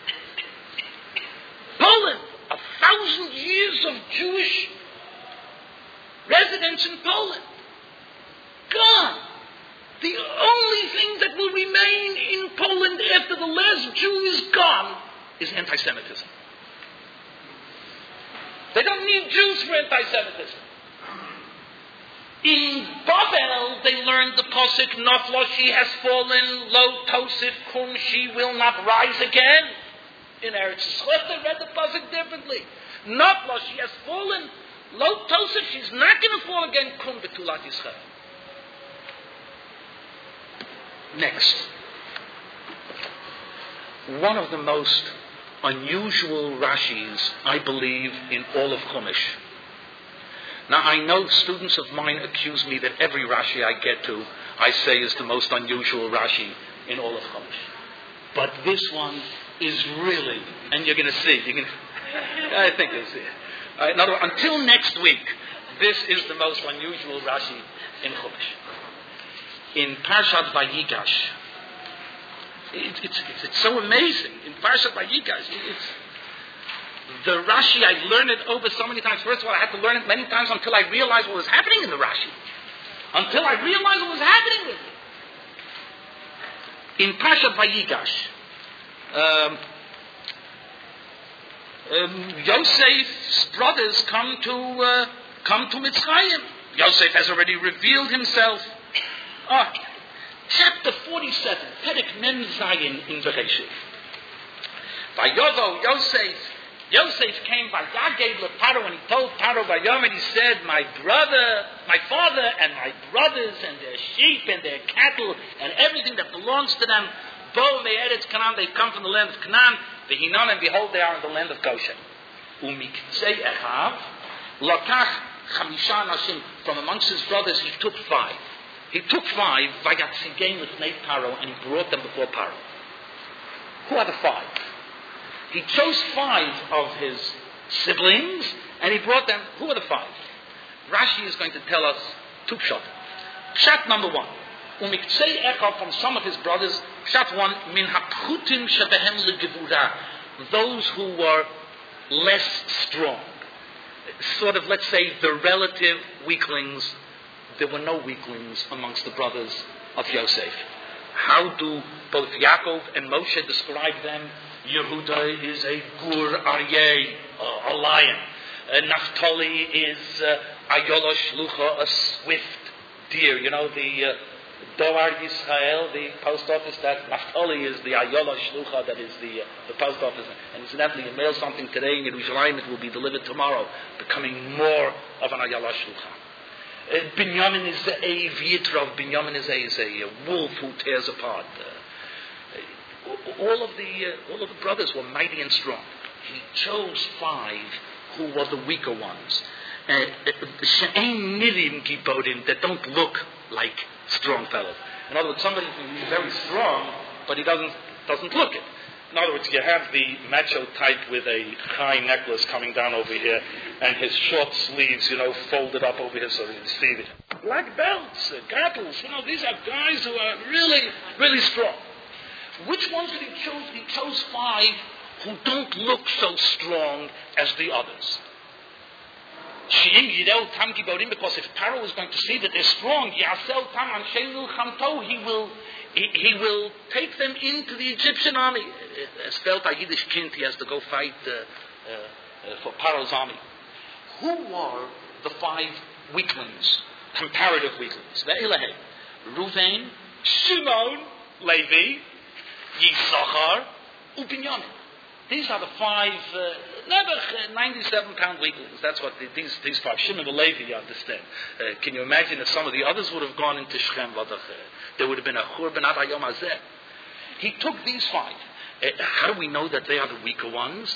Poland, a thousand years of Jewish residence in Poland. Gone. The only thing that will remain in Poland after the last Jew is gone is anti-Semitism. They don't need Jews for anti-Semitism. In Babel, they learned the posuk, Nafla, she has fallen, Lo Tosif Kum, she will not rise again. In Eretz Yisrael, they read the posuk differently. Nafla, she has fallen, Lo Tosif, she's not going to fall again, Kum Betulat Yisrael. Next. One of the most unusual Rashis, I believe, in all of Chumash. Now, I know students of mine accuse me that every Rashi I get to, I say is the most unusual Rashi in all of Chumash. But this one is really, and you're going to see, you're going to, I think you'll see it. Uh, in other words, until next week, this is the most unusual Rashi in Chumash. In Parshat Vayigash, it's, it's, it's, it's so amazing. In Parshat Vayigash, it's the Rashi, I learned it over so many times. First of all, I had to learn it many times until I realized what was happening in the Rashi. Until I realized what was happening with it. In Parshat Vayigash, um, um, Yosef's brothers come to uh, come to Mitzrayim. Yosef has already revealed himself. Ah, chapter forty-seven, Perek Mem Zayin in Bereshit. Vayovo Yosef. Yosef came by Yaged LeParo and he told Paro Vayom, and he said, my brother, my father and my brothers and their sheep and their cattle and everything that belongs to them, Bo Me'eretz Canaan, they come from the land of Canaan, Vehinan, and behold, they are in the land of Goshen. Umiktzei Echav, Lakach Chamisha Nashim, from amongst his brothers he took five. He took five, Vayatzigein L'fnei Paro, and he brought them before Paro. Who are the five? He chose five of his siblings, and he brought them. Who are the five? Rashi is going to tell us two pshat. Pshat number one. Umiktzei Echav, from some of his brothers. Pshat one, min hapchutim shebehem legevura, those who were less strong. Sort of, let's say, the relative weaklings. There were no weaklings amongst the brothers of Yosef. How do both Yaakov and Moshe describe them? Yehuda is a gur aryeh, uh, a lion. Uh, Naphtali is uh, ayola shlucha, a swift deer. You know, the uh, Doar Yisrael, the post office, that Naphtali is the ayola shlucha, that is the uh, the post office. And incidentally, you mail something today in Yerushalayim, it will be delivered tomorrow, becoming more of an ayola shlucha. Uh, Binyamin is a Yitrov. Binyamin is a, is a wolf who tears apart. Uh, All of the uh, all of the brothers were mighty and strong. He chose five who were the weaker ones. She'ein nirim giborim, that don't look like strong fellows. In other words, somebody can be very strong, but he doesn't doesn't look it. In other words, you have the macho type with a high necklace coming down over here, and his short sleeves, you know, folded up over here so you can see the black belts, uh, gattles. You know, these are guys who are really, really strong. Which ones did he choose? He chose five who don't look so strong as the others. Because if Paro is going to see that they're strong, he will he, he will take them into the Egyptian army. es fällt a Yiddish kind, he has to go fight uh, uh, uh, for Paro's army. Who were the five weaklings, comparative weaklings? Ve'elahei, Ruvain, Shimon, Levi, Yisachar, Ubinyamin. These are the five, uh, never uh, ninety-seven pound weaklings. That's what the, these these five. Shimon and Levi, you understand. Uh, can you imagine if some of the others would have gone into Shechem? Uh, there would have been a Churban Ad Hayom Hazeh. He took these five. Uh, how do we know that they are the weaker ones?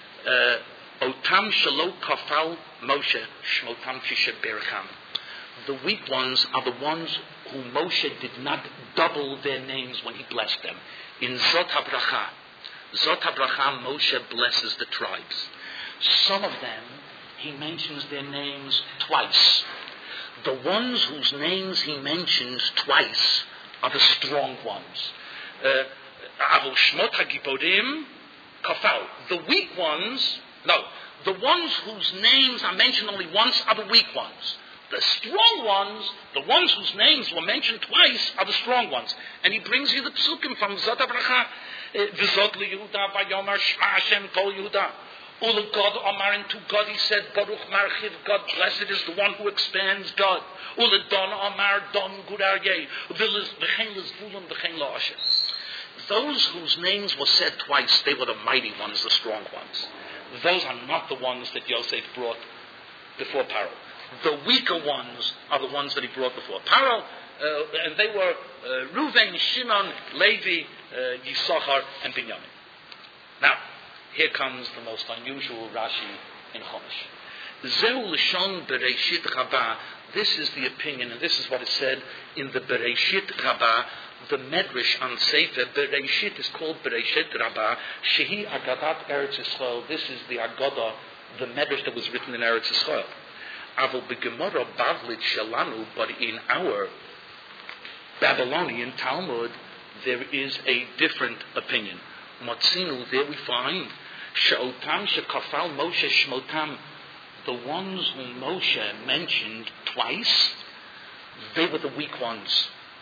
Otam Shelo Kafal Moshe Shmotam Kishe Bercham. The weak ones are the ones who Moshe did not double their names when he blessed them. In Zot HaBracha, Zot HaBracha, Moshe blesses the tribes. Some of them, he mentions their names twice. The ones whose names he mentions twice are the strong ones. Avol Shmot HaGiborim Kafal. The weak ones, no, the ones whose names are mentioned only once are the weak ones. The strong ones, the ones whose names were mentioned twice, are the strong ones. And he brings you the psukim from Zot HaBracha. V'zot liYehuda v'yomer Shema Hashem kol Yehuda. Ula God Omar, and to God he said, Baruch Marchiv, God blessed is the one who expands God. Ula Don Omar, Don Gud Aryeh. V'chein l'zvulun, v'chein la'asher. Those whose names were said twice, they were the mighty ones, the strong ones. Those are not the ones that Yosef brought before Paro. The weaker ones are the ones that he brought before Paro, uh, and they were uh, Reuven, Shimon, Levi, uh, Yisachar, and Binyamin. Now, here comes the most unusual Rashi in Chumash. Zeu Lashon Bereshit Rabbah. This is the opinion, and this is what is said in the Bereshit Rabbah. The Medrash on Sefer Bereshit is called Bereshit Rabbah. Shehi Agadat Eretz Yisrael. This is the Agadah, the Medrash that was written in Eretz Yisrael. Avol beGemara Bavlit Shalanu, but in our Babylonian Talmud, there is a different opinion. Matzinu, there we find She'otam She'kafal Moshe Shmotam, the ones whom Moshe mentioned twice, they were the weak ones.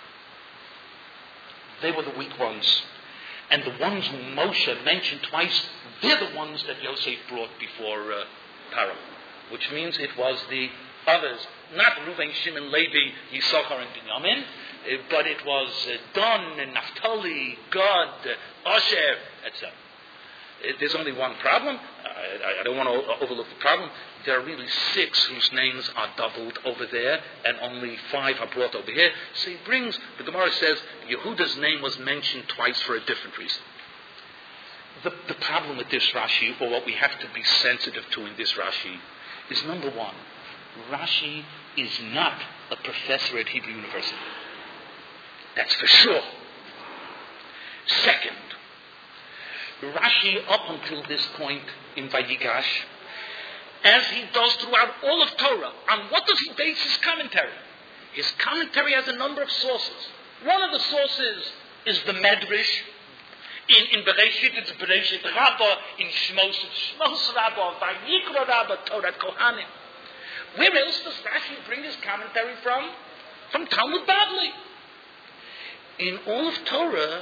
They were the weak ones. And the ones whom Moshe mentioned twice, they're the ones that Yosef brought before uh, Paro. Which means it was the others, not Reuven, Shimon, Levi, Yisachar, and Binyamin, uh, but it was uh, Don, and Naphtali, Gad, uh, Asher, et cetera. Uh, there's only one problem. I, I don't want to overlook the problem. There are really six whose names are doubled over there, and only five are brought over here. So he brings, the Gemara says, Yehuda's name was mentioned twice for a different reason. The, the problem with this Rashi, or what we have to be sensitive to in this Rashi, is number one, Rashi is not a professor at Hebrew University. That's for sure. Second, Rashi, up until this point in Vayigash, as he does throughout all of Torah, on what does he base his commentary? His commentary has a number of sources. One of the sources is the Medrash. In, in Bereshit, it's Bereshit Rabbah. In Shmos, it's Shmos Rabbah. Vayikra Rabbah, Torah Kohanim. Where else does Rashi bring his commentary from? From Talmud Bavli. In all of Torah,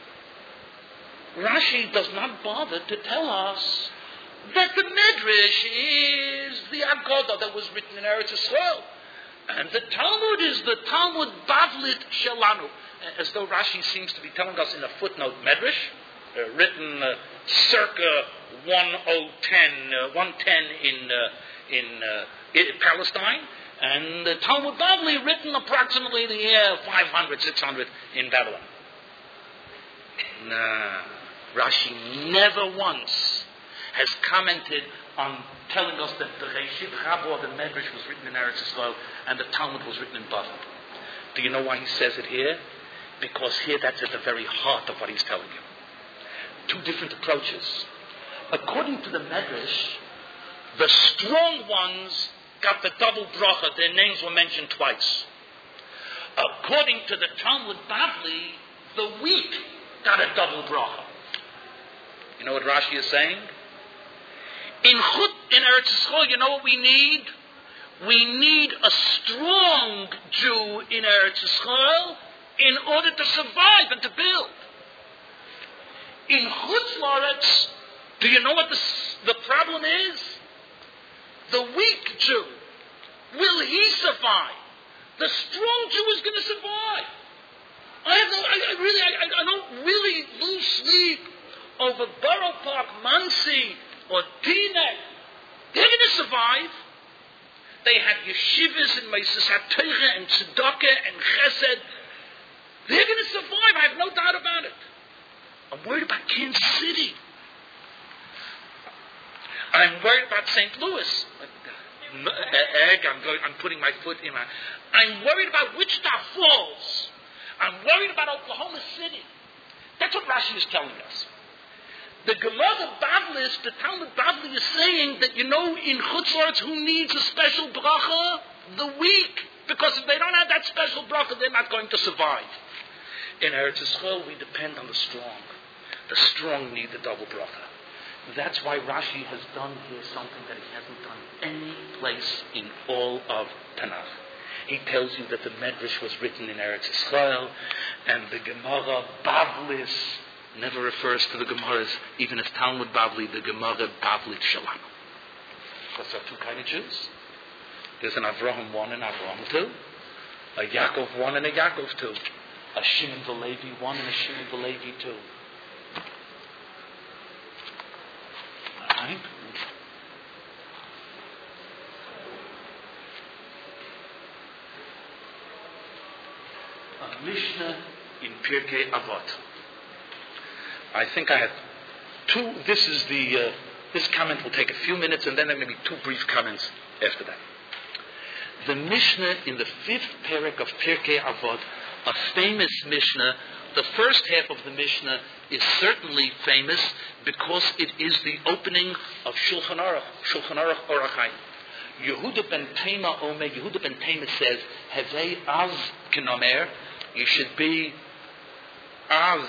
Rashi does not bother to tell us that the Medrash is the Agadah that was written in Eretz Yisrael. And the Talmud is the Talmud Bavlit Shelanu. As though Rashi seems to be telling us in a footnote Medrash, uh, written uh, circa ten ten, uh, one ten in, uh, in, uh, in Palestine, and the Talmud Bavli written approximately the year five hundred, six hundred in Babylon. Nah, Rashi never once has commented on telling us that the Reshit Rabbah, the Medrash, was written in Eretz Yisrael and the Talmud was written in Bavel. Do you know why he says it here? Because here that's at the very heart of what he's telling you. Two different approaches. According to the Medrash, the strong ones got the double bracha. Their names were mentioned twice. According to the Talmud Bavli, the weak got a double bracha. You know what Rashi is saying? In Chut, in Eretz Yisrael, you know what we need? We need a strong Jew in Eretz Yisrael in order to survive and to build. In Chutz La'aretz, do you know what the, the problem is? The weak Jew. Will he survive? The strong Jew is going to survive. I have no, I, I really, I, I don't really lose sleep over Borough Park, Monsey, or Teaneck. They're going to survive. They have yeshivas and Meisas HaTorah and tzedakah and chesed. They're going to survive. I have no doubt about it. I'm worried about Kansas City. I'm worried about Saint Louis. Egg, I'm, going, I'm putting my foot in my... I'm worried about Wichita Falls. I'm worried about Oklahoma City. That's what Rashi is telling us. The Gemara Bavlis, the Talmud Bavli is saying that, you know, in Chutz La'aretz, who needs a special bracha? The weak. Because if they don't have that special bracha, they're not going to survive. In Eretz Yisrael, we depend on the strong. The strong need the double bracha. That's why Rashi has done here something that he hasn't done any place in all of Tanakh. He tells you that the Medrash was written in Eretz Yisrael, and the Gemara Bavlis never refers to the Gemaras, even as Talmud Bavli, the Gemara Bavlit Shalom. Because there are two kinds of Jews. There's an Avraham one and Avraham two, a Yaakov one and a Yaakov two, a Shimon Velevi one and a Shimon Velevi two. Right? A Mishnah in Pirkei Avot. I think I have two. This is the. Uh, this comment will take a few minutes, and then there may be two brief comments after that. The Mishnah in the fifth parak of Pirkei Avot, a famous Mishnah. The first half of the Mishnah is certainly famous because it is the opening of Shulchan Aruch, Shulchan Aruch Orach Chaim. Yehuda ben Tema Omer, Yehuda ben Tema says, Hevei az kenomer, you should be as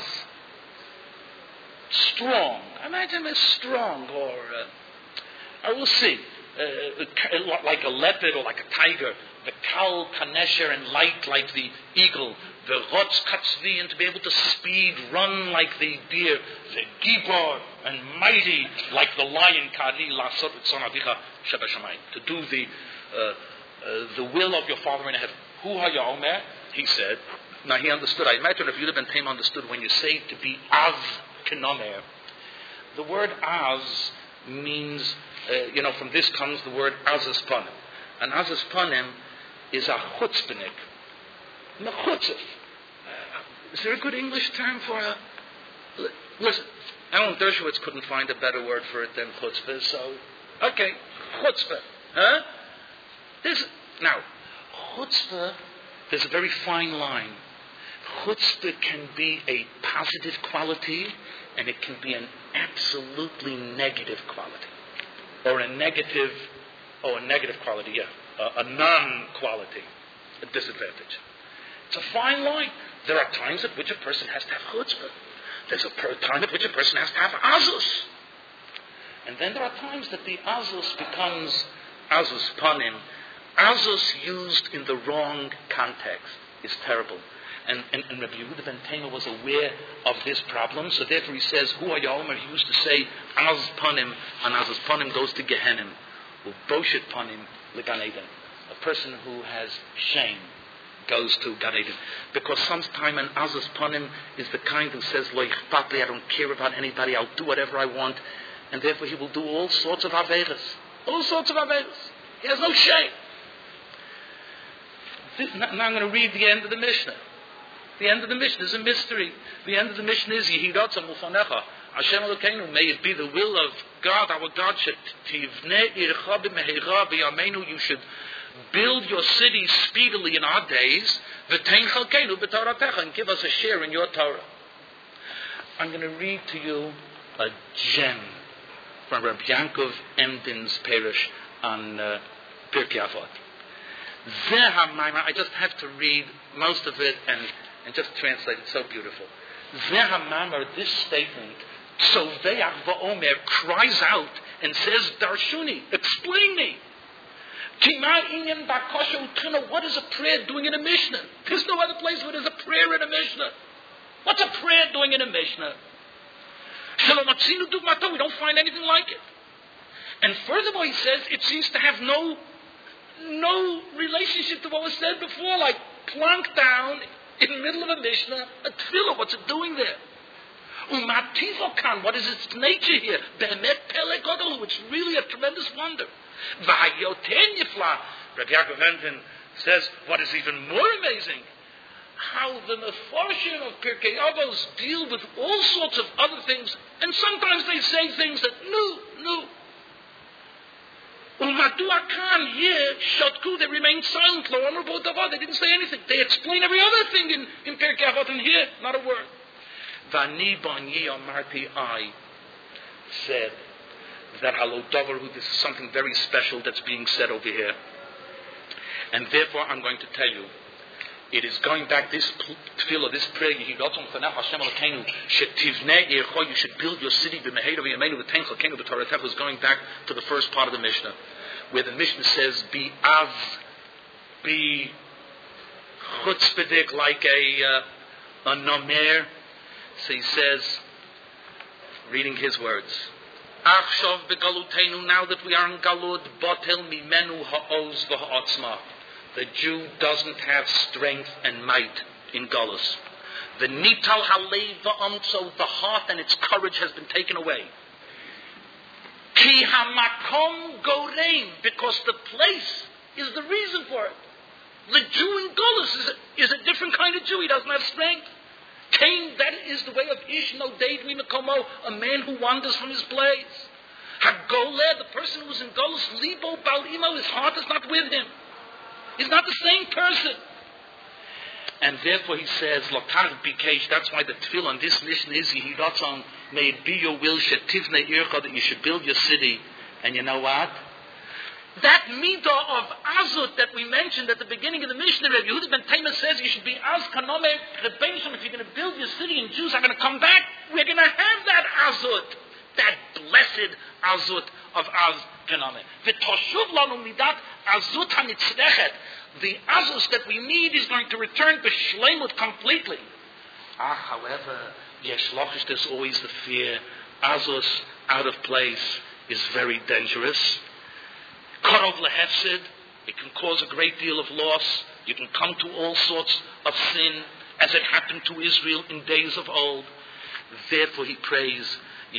strong. Imagine as strong, or uh, I will see, uh, like a leopard or like a tiger, the kal kanesher and light like the eagle, the rotz katzvi, and to be able to speed, run like the deer, the gibor and mighty like the lion, kari lasot etzon avicha shebashamayim, to do the uh, uh, the will of your Father in heaven. Hu hayomer, he said. Now he understood. I imagine if Yehuda ben Tema understood when you say to be az kenomer. The word az means, uh, you know, from this comes the word azas panim. And azas panim is a chutzpahnik. Mechutzef. Is there a good English term for a... Listen, Alan Dershowitz couldn't find a better word for it than chutzpah, so... Okay, chutzpah. Huh? This, now, chutzpah, there's a very fine line. Chutzpah can be a positive quality, and it can be an absolutely negative quality. Or a negative... Oh, a negative quality, yeah. Uh, a non-quality. A disadvantage. It's a fine line. There are times at which a person has to have chutzpah. There's a per- time at which a person has to have azus. And then there are times that the azus becomes azus panim. Azus used in the wrong context is terrible. And, and, and Rabbi Yehuda ben Tema was aware of this problem, so therefore he says, Hu hayomer, he used to say, az panim, and azus panim goes to Gehenim. Uboshet panim legan eden. A person who has shame goes to Gan Eden. Because sometime an Azaz Panim is the kind who says, Lo ichpatli, I don't care about anybody, I'll do whatever I want. And therefore he will do all sorts of Averas. All sorts of Averas. He has no shame. This, now I'm going to read the end of the Mishnah. The end of the Mishnah is a mystery. The end of the Mishnah is, Yehidatzam ufanecha. Hashem Elokeinu, may it be the will of God, our God, Tivnei ircha b'meheira b'yameinu, you should build your city speedily in our days, v'tein chalkeinu b'toratecha, and give us a share in your Torah. I'm going to read to you a gem from Rabbi Yankov Emdin's parish on uh, Pirkei Avot. Zeh HaMaimar, I just have to read most of it and, and just translate it. So beautiful. Zeh HaMaimar, this statement, Tzoveach va'omer, cries out and says, Darshuni, explain me. What is a prayer doing in a Mishnah? There's no other place where there's a prayer in a Mishnah. What's a prayer doing in a Mishnah? Shalom atzinu dugmato. We don't find anything like it. And furthermore, he says it seems to have no no relationship to what was said before, like plunked down in the middle of a Mishnah, a tefillah. What's it doing there? Umativokan, what is its nature here? Behemet pele godelu, it's really a tremendous wonder. V'hayoten yifla, Rabbi Yaakov Entin says, what is even more amazing, how the Mefarshim of Pirkei Avos deal with all sorts of other things, and sometimes they say things that, no, no. Umaduakan here, Shotku, they remain silent, lo honorable davar, they didn't say anything. They explain every other thing in, in Pirkei Avot, and here, not a word. Vani Banyi Amarti, I said that Halo Dovaru, this is something very special that's being said over here. And therefore I'm going to tell you, it is going back, this tefillah, this prayer, you should build your city, is going back to the first part of the Mishnah, where the Mishnah says, be av, be chutzpahdik, like a, uh, a nomer. So he says, reading his words, Achshav begalutenu, now that we are in Galud, botel mimenu ha'oz v'ha'otzma. The Jew doesn't have strength and might in Galus. The nital halev v'amtso, the heart and its courage has been taken away. Ki hamakom goreim, because the place is the reason for it. The Jew in Galus is a, is a different kind of Jew. He doesn't have strength. Cain, that is the way of Ish no Deidmi Mekomo, a man who wanders from his place. Hagoleh, the person who is in Golus, Libo Balimo, his heart is not with him. He's not the same person. And therefore he says, Lotar Bikesh, that's why the tefillah on this mission is, Yehidatzon, may it be your will, Shetivne Ircha, that you should build your city. And you know what? That midah of azut that we mentioned at the beginning of the Mishnah, Rabbi Yehuda ben Taima says you should be az kanome rebenshim. If you're going to build your city and Jews are going to come back, we're going to have that azut, that blessed azut of az kanome. V'toshuv lanu midat azut hanitzrechet. The azus that we need is going to return to shleimut completely. Ah, however, yesh lochish, there's always the fear. Azus out of place is very dangerous. Korov lehefsid, it can cause a great deal of loss. You can come to all sorts of sin, as it happened to Israel in days of old. Therefore he prays, you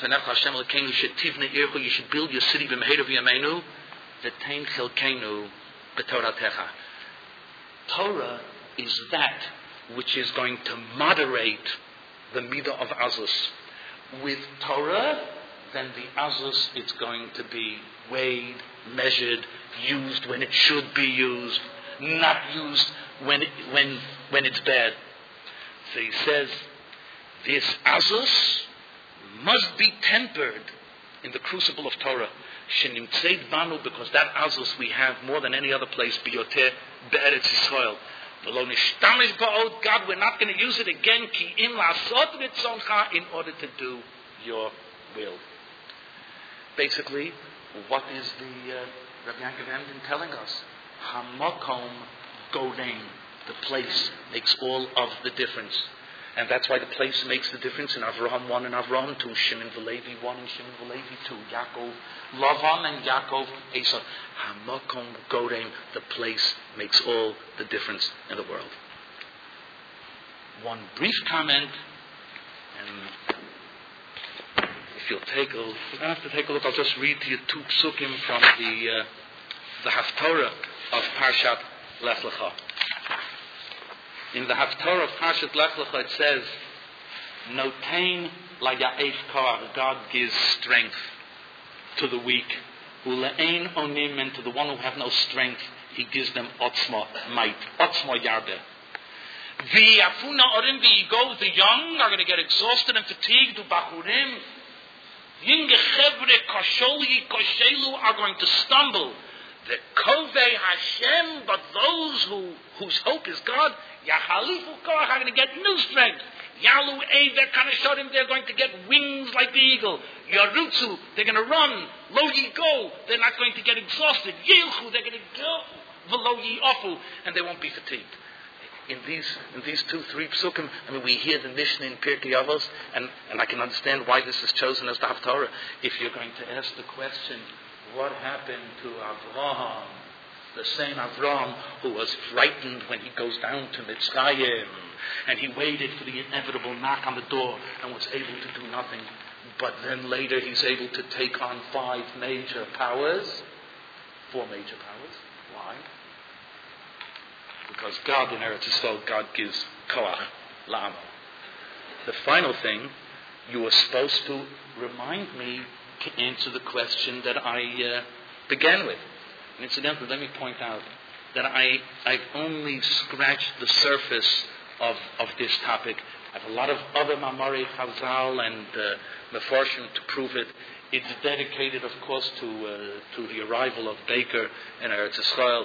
should build your city b'meheru v'yameinu, v'tein chelkeinu b'toratecha. Torah is that which is going to moderate the midah of azus. With Torah, then the azus, it's going to be weighed, measured, used when it should be used, not used when it, when when it's bad. So he says, this azus must be tempered in the crucible of Torah. Shenimtzeid banu, because that azus we have more than any other place, biyoter be'eretz Yisrael. V'lo nishtamish ba'od, God, we're not going to use it again, ki im la'asot ritzoncha, in order to do your will. Basically, what is the uh, Rabbi Yaakov Emden telling us? Hamakom goreim, the place makes all of the difference. And that's why the place makes the difference in Avraham one and Avraham two, Shimon v'Levi one and Shimon v'Levi two, Yaakov, Lavan and Yaakov, Esau. Hamakom goreim, the place makes all the difference in the world. One brief comment, and if you'll take a, you're going to have to take a look. I'll just read to you two psukim from the uh, the Haftorah of Parshat Lech Lecha. In the Haftorah of Parshat Lech Lecha, it says, "Notein la'ya'ef koach." God gives strength to the weak. Ule'ein onim, and to the one who have no strength, He gives them otzma, might. Otzma yarbe. V'yafuna orim v'yigo, the young are going to get exhausted and fatigued. U'bachurim, Yinge chevre kosholi koshelu, are going to stumble. The kovei Hashem, but those who whose hope is God, yachalifu koach, are going to get new strength. Yalu eiver kanashorim, they're going to get wings like the eagle. Yarutzu, they're going to run. Lo yigo, they're not going to get exhausted. Yilchu, they're going to go. V'lo yi'ofu, and they won't be fatigued. in these in these two, three psukim, I mean, we hear the Mishnah in Pirkei Avos, and, and I can understand why this is chosen as the Haftarah. If you're going to ask the question, what happened to Avraham, the same Avraham who was frightened when he goes down to Mitzrayim, and he waited for the inevitable knock on the door and was able to do nothing, but then later he's able to take on five major powers, four major powers. Why? Because God in Eretz Yisrael, God gives koach la'amo. The final thing, you were supposed to remind me to answer the question that I uh, began with. And incidentally, let me point out that I, I've only scratched the surface of, of this topic. I have a lot of other Mamari Chazal and uh, Mefarshim to prove it. It's dedicated, of course, to uh, to the arrival of Baker in Eretz Yisrael.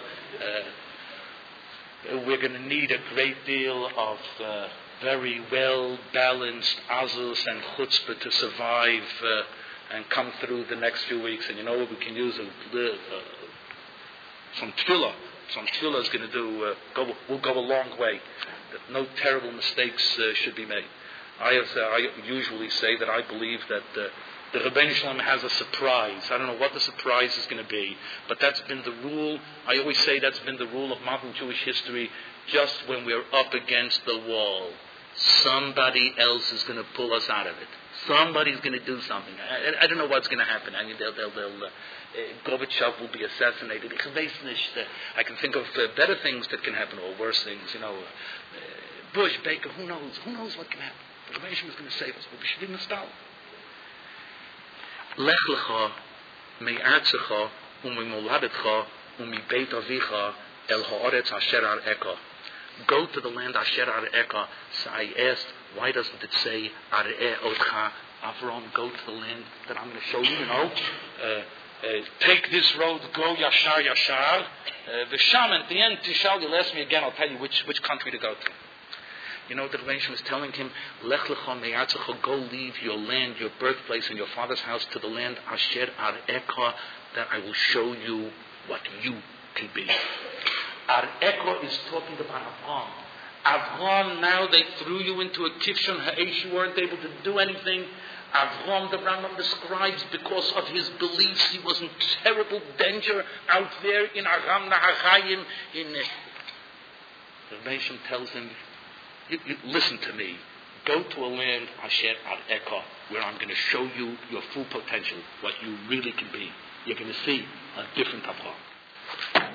Uh, we're going to need a great deal of uh, very well-balanced azus and chutzpah to survive uh, and come through the next few weeks. And you know what we can use? A, uh, some tefillah. Some tefillah is going to do, uh, go, will go a long way. That no terrible mistakes uh, should be made. I, uh, I usually say that I believe that uh, the Rebbeinu Shalom has a surprise. I don't know what the surprise is going to be, but that's been the rule. I always say that's been the rule of modern Jewish history. Just when we're up against the wall, somebody else is going to pull us out of it. Somebody's going to do something. I, I don't know what's going to happen. I mean, they'll, they'll, they'll, uh, uh, Gorbachev will be assassinated. I can think of uh, better things that can happen, or worse things. You know, uh, Bush, Baker, who knows? Who knows what can happen? The Rebbeinu Shalom is going to save us, but we should be nostalgic. Lech lecha me'artzecha u'mimoladetcha u'mibeit avicha el ha'aretz asher ar'eka. Go to the land asher ar'eka. So I asked, why doesn't it say ar'e otcha? Avram, go to the land that I'm going to show you. You know, uh, uh, take this road, go yashar yashar. Uh, the shaman at the end, Tishal, you'll ask me again. I'll tell you which which country to go to. You know what the Rebbeinu was telling him? Lech lecha me'artzecha, go leave your land, your birthplace, and your father's house to the land asher ar'eka, that I will show you what you can be. Ar'eka is talking about Avram. Avram, now they threw you into a kivshon ha'esh, you weren't able to do anything. Avram, the Rambam describes, because of his beliefs, he was in terrible danger out there in Aram Nahachayim. In uh, the Rebbeinu tells him, You, you, listen to me. Go to a land, Asher Ar'eka, where I'm going to show you your full potential, what you really can be. You're going to see a different Avram.